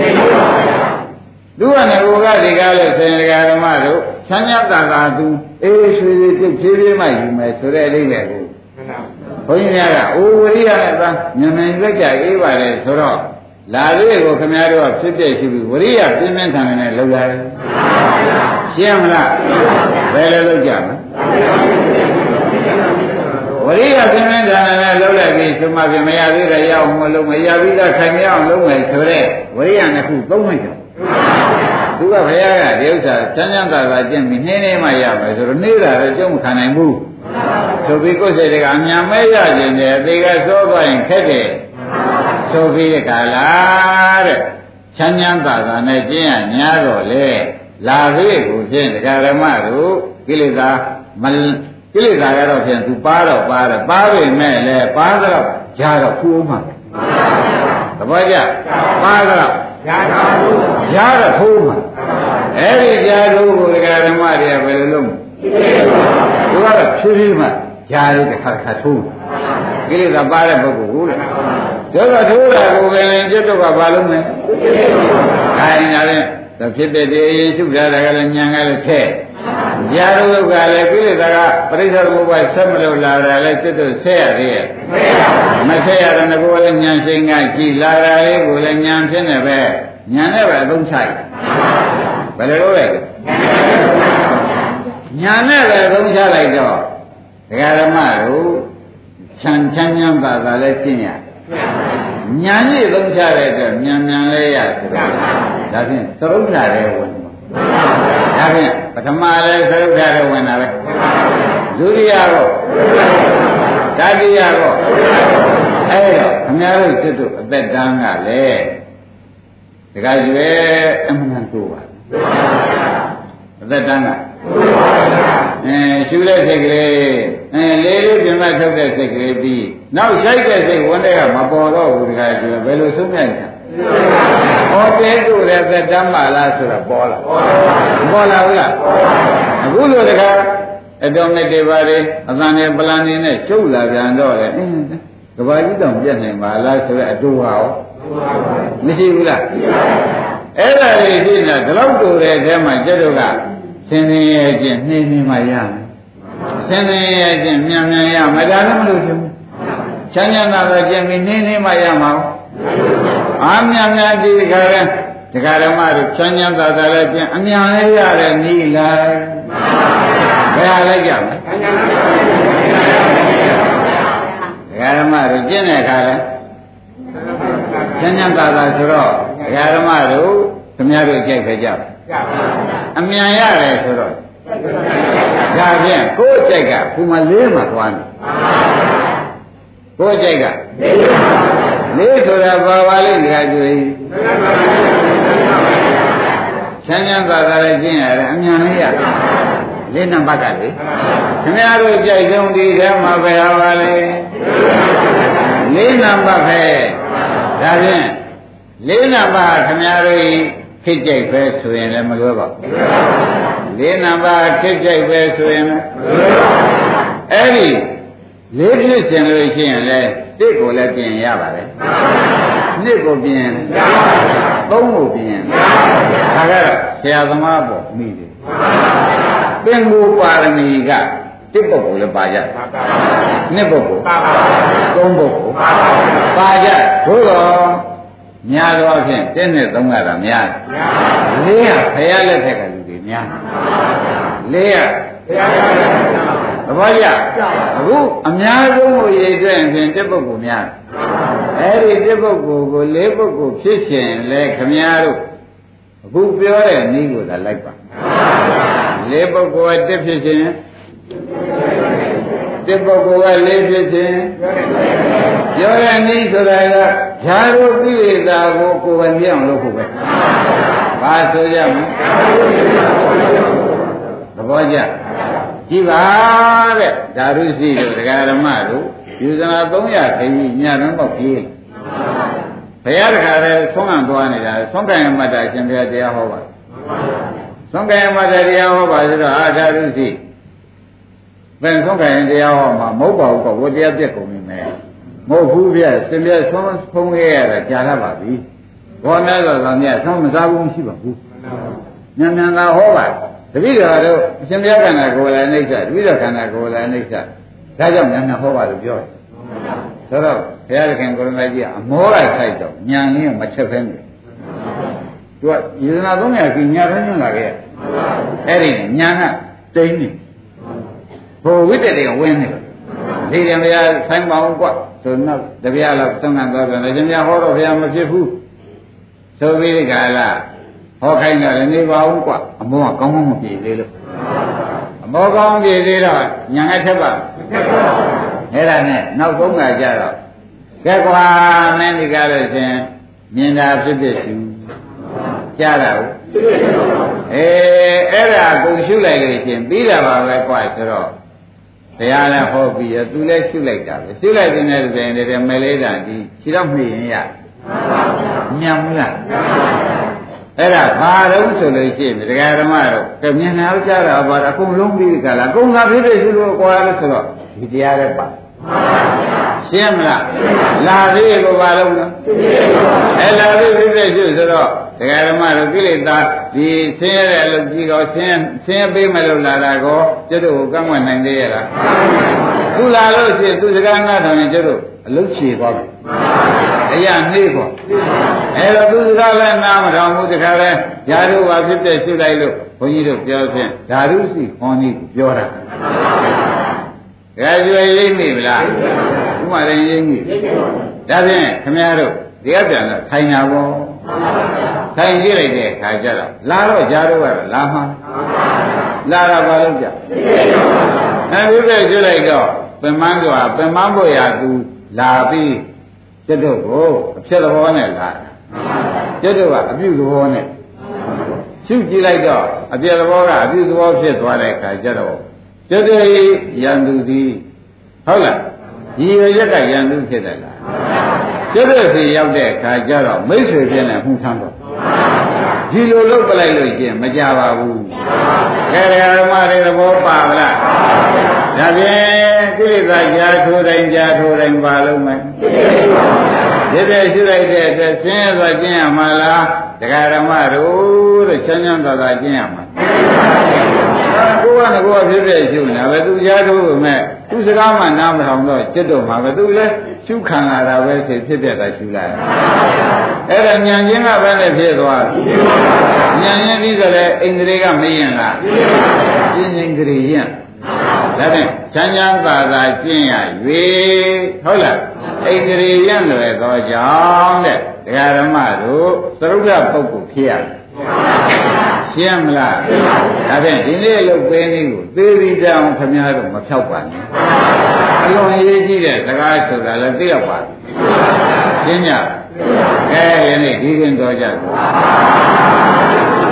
သူကလည်းဟိုကဒီကားလို့ဆင်ရဓမ္မတို့ချမ်းသာသာသူအေးရွှေရွှေပြည့်ဖြည်းဖြည်းမှယူမယ်ဆိုတဲ့အလေးပဲကိုဘုန်းကြီးများကအိုဝရိယနဲ့သာမြန်လက်ကြအေးပါလေဆိုတော့လာလေးကိုခင်ဗျားတို့ကဖြစ်ပြရှိပြီးဝရိယပြင်းပြင်းထန်ထန်နဲ့လောက်ရတယ်ရှင်းမလားဘယ်လိုလုပ်ကြမလဲဝရိယပြင်းပြင်းထန်ထန်နဲ့လှုပ်လိုက်ပြီးသမမပြမရသေးတဲ့ရအောင်မလုပ်မရပြီးသားခိုင်ရအောင်လုပ်မယ်ဆိုတော့ဝရိယနှစ်ခုသုံးလိုက်တယ်သူကဘုရားကဒီဥစ္စာချမ်းချမ်းသာသာကျင့်ပြီးနှင်းနေမှရမယ်ဆိုတော့နေတာတော့ကြုံမခံနိုင်ဘူးဆိုပြီးကိုယ်စိတ်ကအမြန်မဲရခြင်းနဲ့အသေးကသောသွားရင်ခက်တယ်ဆိုပြီးတဲ့ကာလာတဲ့ချမ်းချမ်းသာသာနဲ့ကျင့်ရများတော့လေလာသေးကိုဖြင့်တရားဓမ္မတို့ကိလေသာကိလေသာကတော့ဖြင့်သူပါတော့ပါတယ်ပါပေမဲ့လည်းပါတော့ကြာတော့ဖူးမှာသဘောကျပါတော့ကြာတော့ဖူးမှာအဲ့ဒီကြာတို့ကိုတရားဓမ္မတွေကဘယ်လိုလုပ်သူကတော့ဖြည်းဖြည်းမှကြာရတဲ့ခါထိုးကိလေသာပါတဲ့ပုဂ္ဂိုလ်ကိုလေတို့ကထိုးတာကိုပဲရင်จิตတို့ကဘာလုပ်မလဲခိုင်းတာလေဖြစ်တဲ့ဒီရှုထားတာကလည်းဉာဏ်ကလည်းထဲကြာတို့ကလည်းကိလေသာကပရိစ္ဆေသမုပ္ပါဆက်မလို့လာတာလည်းจิตတို့ဆက်ရသေးရဲ့မဆက်ရတဲ့ကိုယ်လည်းဉာဏ်ရှိန်ကကြည်လာတာလေးကိုလည်းဉာဏ်ဖြစ်နေပဲဉာဏ်နဲ့ပဲအသုံးချလိုက်ဘယ်လိုလုပ်လိုက်ညာနဲ့လည်းသုံးချလိုက်တော့ဒကာဓမ္မတို့ချမ်းသာသာလည်းကျင့်ရညာနဲ့သုံးချတဲ့အတွက်မြန်လေးရဆိုတော့ဒါဖြင့်သရုပ်ဓာတ်ရဲ့ဝင်ဒါဖြင့်ပထမလည်းသရုပ်ဓာတ်ရဲ့ဝင်တာပဲဒုတိယတော့တတိယတော့အဲ့တော့ခင်ဗျားတို့စစ်တို့အသက်တန်းကလည်းဒကာကျွဲအမှန်တူပါအသက်တန်းကရှုတဲ့စိတ်ကလေးလေးပြင်မဲ့ထုတ်တဲ့စိတ်ကလေးပြီးနောက်ဆိုင်တဲ့စိတ်ဝန်တွေကမပေါ်တော့ဘူးတခါကျဘယ်လိုဆုံးဖြတ်ကြဟောတဲတို့တဲ့သက်တမ်းပါလားဆိုတော့ပေါ်လာဘူးလားအခုလိုတခါအတော်နဲ့တေပါလေအသံနဲ့ပလန်နေနဲ့ကျုပ်လာပြန်တော့လေကဘာကြီးတောင်ပြတ်နိုင်ပါလားဆိုတော့အတူဟာရောမရှိဘူးလားအဲ့ဒါလေးရှိနေတာဒီလောက်တူတဲ့အဲမှာကျတော့ကသင်နေရဲ့ချင်းနှင်းနေမှရမယ်သင်နေရဲ့ချင်းမြန်ရမယ်ဒါလည်းမလို့ချင်ဘူးချမ်းချမ်းသာသာကျင့်ပြီးနှင်းနေမှရမှာအာမြန်ဒီခါလဲဒီခါဓမ္မတို့ချမ်းသာသာလည်းကျင့်အမြန်လေးရတဲ့နီးလိုက်ဘယ်ဟာလိုက်ကြမလဲဒီခါဓမ္မတို့ကျင့်တဲ့ခါလဲချမ်းသာသာဆိုတော့ဒီခါဓမ္မတို့ခင်ဗျားတို့ကြိုက်ခဲ့ကြပါအမြန်ရတယ်ဆိုတော့ဒါဖြင့်ကိုယ်ကြိုက်ကခုမှလေးမှသွားနေကိုယ်ကြိုက်ကလေးဆိုတာပါလိမ့်ဒီကကျွေးချမ်းသာသာလည်းကျင့်ရတယ်အမြန်လေးရလေးနံပါတ်ကလေခင်ဗျားတို့ကြိုက်ဆုံးဒီထဲမှာပဲပါလေလေးနံပါတ်ပဲဒါဖြင့်လေးနံပါတ်ခင်ဗျားတို့ဖြစ်ကြိုက်ပဲဆိုရင်လည်းမလွယ်ပါဘူးလေးနံပါတ်ဖြစ်ကြိုက်ပဲဆိုရင်အဲ့ဒီလေးဖြစ်ခြင်းလို့ရှိရင်လည်းတစ်ကိုလည်းပြင်ရပါတယ်နှစ်ကိုပြင်သုံးကိုပြင်ဒါကတော့ဆရာသမားပေါ့မိတယ်ပင်ကိုပါရမီကတစ်ပုဂ္ဂိုလ်လည်းပါကြနှစ်ပုဂ္ဂိုလ်သုံးပုဂ္ဂိုလ်ပါကြသို့တော့များတော့ဖြင့်တင်းနဲ့သုံးရတာများလေးကဖရာလက်ထက်ကလူတွေများလေးကဖရာလက်ထက်ကသဘောကျအခုအများဆုံးကိုရည်တွက်ဖြင့်တစ်ပုဂ္ဂိုလ်များအဲ့ဒီတစ်ပုဂ္ဂိုလ်ကိုလေးပုဂ္ဂိုလ်ဖြစ်ရှင်လဲခမည်းတော်အခုပြောတဲ့နည်းကိုသာလိုက်ပါလေးပုဂ္ဂိုလ်ကတစ်ဖြစ်ရှင်တစ်ပုဂ္ဂိုလ်ကလေးဖြစ်ခြင်းပြောတဲ့နည်းဆိုတာကဓာရုကိလေသာကိုကိုယ်ပဲမြင်အောင်လုပ်ဖို့ပဲဘာဆိုကြမလဲသဘောကျကြည့်ပါတဲ့ဓာရုရှိတို့ဒကာဓမ္မတို့ယူဇနာ300ခကြီးညတော့ပေါ့ကြီးဘုရားတခါလဲဆုံးခံသွားနေတာဆုံးခံရမှတ်တာရှင်ဘုရားတရားဟောပါဆုံးခံရမှတ်တာတရားဟောပါဆိုတော့အာဓာရုရှိဘယ်ဆုံးခံရင်တရားဟောမှာမဟုတ်ပါဘူးကောဝတရားပြက်ကုန်ပြီမယ်မဟုတ်ဘူးဗျစင်ပြဆုံးဖုံးခဲ့ရတာကြာလာပါပြီဘောများဆိုတော့မြတ်ဆုံးမစားဘူးမရှိပါဘူးညံသာဟောပါတပည့်တော်တို့အရှင်ဘုရားခန္ဓာကိုယ်လည်းအိဋ္ဌတပည့်တော်ခန္ဓာကိုယ်လည်းအိဋ္ဌဒါကြောင့်ညံဟောပါလို့ပြောတယ်ဆိုတော့ဘုရားခင်ကိုရမကြီးကအမောလိုက်ဆိုင်တော့ညံရင်းမချက်ဖဲနေသူကယေဒနာ300ကြီးညဖဲညွှန်လာခဲ့အဲ့ဒီညံကတိမ့်နေဟိုဝိတ္တတွေကဝင်နေတယ်ဒီရင်ဗျာဆိုင်ပါအောင်ကွဆိုတော့တပြားလောက်သုံးကန်သွားပြန်တယ်ရှင်ဗျာဟောတော့ဗျာမဖြစ်ဘူးဆိုပြီးဒီကလာဟောခိုင်းတော့လည်းနေပါအောင်ကွအမောကကောင်းကောင်းမပြေသေးလို့အမောကောင်းပြေသေးတော့ညာငါထက်ပါအဲ့ဒါနဲ့နောက်ဆုံးကကြတော့ကဲကွာမင်းဒီကားလို့ရှင်မြင်တာဖြစ်ဖြစ်ရှုကြားတာဟုတ်အဲ့ဒါကိုရှုလိုက်လို့ရှင်ပြီးတာပါပဲကွာဆိုတော့ဘုရားလည်းဟောပြီးရသူလည်းရှုလိုက်တာပဲရှုလိုက်တဲ့နေ့တည်းတည်းမဲလေးတာဒီခြေတော့မှီရင်ရညံမလားအဲ့ဒါဘာတော့ဆိုလို့ရှိရင်တရားဓမ္မတော့ကမြင်နာကြတာဘာအကုန်လုံးပြီးကြလားအကုန်သာဖြစ်ဖြစ်ရှုလို့ကွာလို့ဆိုတော့ဒီတရားလည်းပါရှင်းမလားလာသေးကိုပါလုံးနော်အဲ့လာသေးဖြစ်ဖြစ်ရှုဆိုတော့တရားဓမ္မတို့ကိလေသာဒီဆင်းရဲတဲ့အလုပ်ကြီးကောဆင်းပေးမလို့လာတာကောကျွတ်တို့ကန့်ွက်နိုင်သေးရဲ့လားသူလာလို့ရှိရင်သူစကားနားထောင်ရင်ကျွတ်တို့အလုပ်ချေသွားပြီအရာနှေးပေါ့အဲ့တော့သူစကားလည်းနားမထောင်ဘူးတခါလဲဓာတုပါဖြစ်တဲ့ရှုလိုက်လို့ဘုန်းကြီးတို့ပြောဖြင့်ဓာတုစီခေါင်းကြီးပြောတာဒါကြွယ်ရိပ်မိဗလားဥမာလည်းရိပ်မိဒါဖြင့်ခမည်းတော်ဒီကပြန်တော့ထိုင်တာပေါ့ထိုင်ကြည့်လိုက်တဲ့အခါကျတော့လာတော့ကြားတော့ကတော့လာမှလာတာဘာလို့ကြအဲဒီပဲကြည့်လိုက်တော့ပင်မန်းဆိုတာပင်မန်းဖို့ရာသူလာပြီးကျွတ်တို့ကိုအဖြစ်သဘောနဲ့လာကျွတ်တို့ကအပြုသဘောနဲ့ရှုကြည့်လိုက်တော့အပြည့်သဘောကအပြုသဘောဖြစ်သွားတဲ့အခါကျတော့ကျွတ်တို့ရန်သူသည်ဟုတ်လားဒီရရက်ကရန်သူဖြစ်တယ်လားကျွတ်တို့စီရောက်တဲ့အခါကျတော့မိတ်ဆွေပြင်းနဲ့မှုထမ်းတော့ဒီလိုလုပ်ပလိုက်လို့ရှင်မကြပါဘူးခဲရဓမ္မတွေသဘောပါဗလားဒါဖြင့်ကိလေသာကြာထိုးတိုင်းပါလုံးမယ်ဒီတဲ့ရှိလိုက်တဲ့အတွက်ဆင်းရဲသွားကျင့်ရမှာလားတရားဓမ္မတို့တဲ့ချမ်းချမ်းသာသာကျင့်ရမှာကိုယ်ကကိုယ်ဖြစ်ဖြစ်ရှုနေတာပဲသူကြားထိုးပေမဲ့သူစကားမှနားမထောင်တော့จิตတော့မှာပဲသူလည်းရှုခံလာတာပဲဖြစ်ဖြစ်တာရှုလိုက်အဲ့ဒါဉာဏ်ချင်းကပဲနဲ့ဖြစ်သွားဉာဏ်ချင်းပြီးဆိုလည်းအိန္ဒြေကမရင်လားပြင်းရင်ကြည်ရင်ဒါဖြင့်ချမ်းချမ်းသာသာကျင့်ရ၍ဟုတ်လားဣန္ဒြေရံ့လွယ်သောကြောင့်တဲ့တရားဓမ္မတို့သရုပ်ရပုဂ္ဂိုလ်ဖြစ်ရတယ်ရှင်းမလားဒါဖြင့်ဒီနေ့လုတ်ပေးနည်းကိုသေပြီးတောင်ခမည်းတော်မဖြောက်ပါနဲ့အလွန်အရေးကြီးတဲ့စကားဆိုတာလည်းသိရပါရှင်းကြယနေ့ဒီရင်တော်ကြ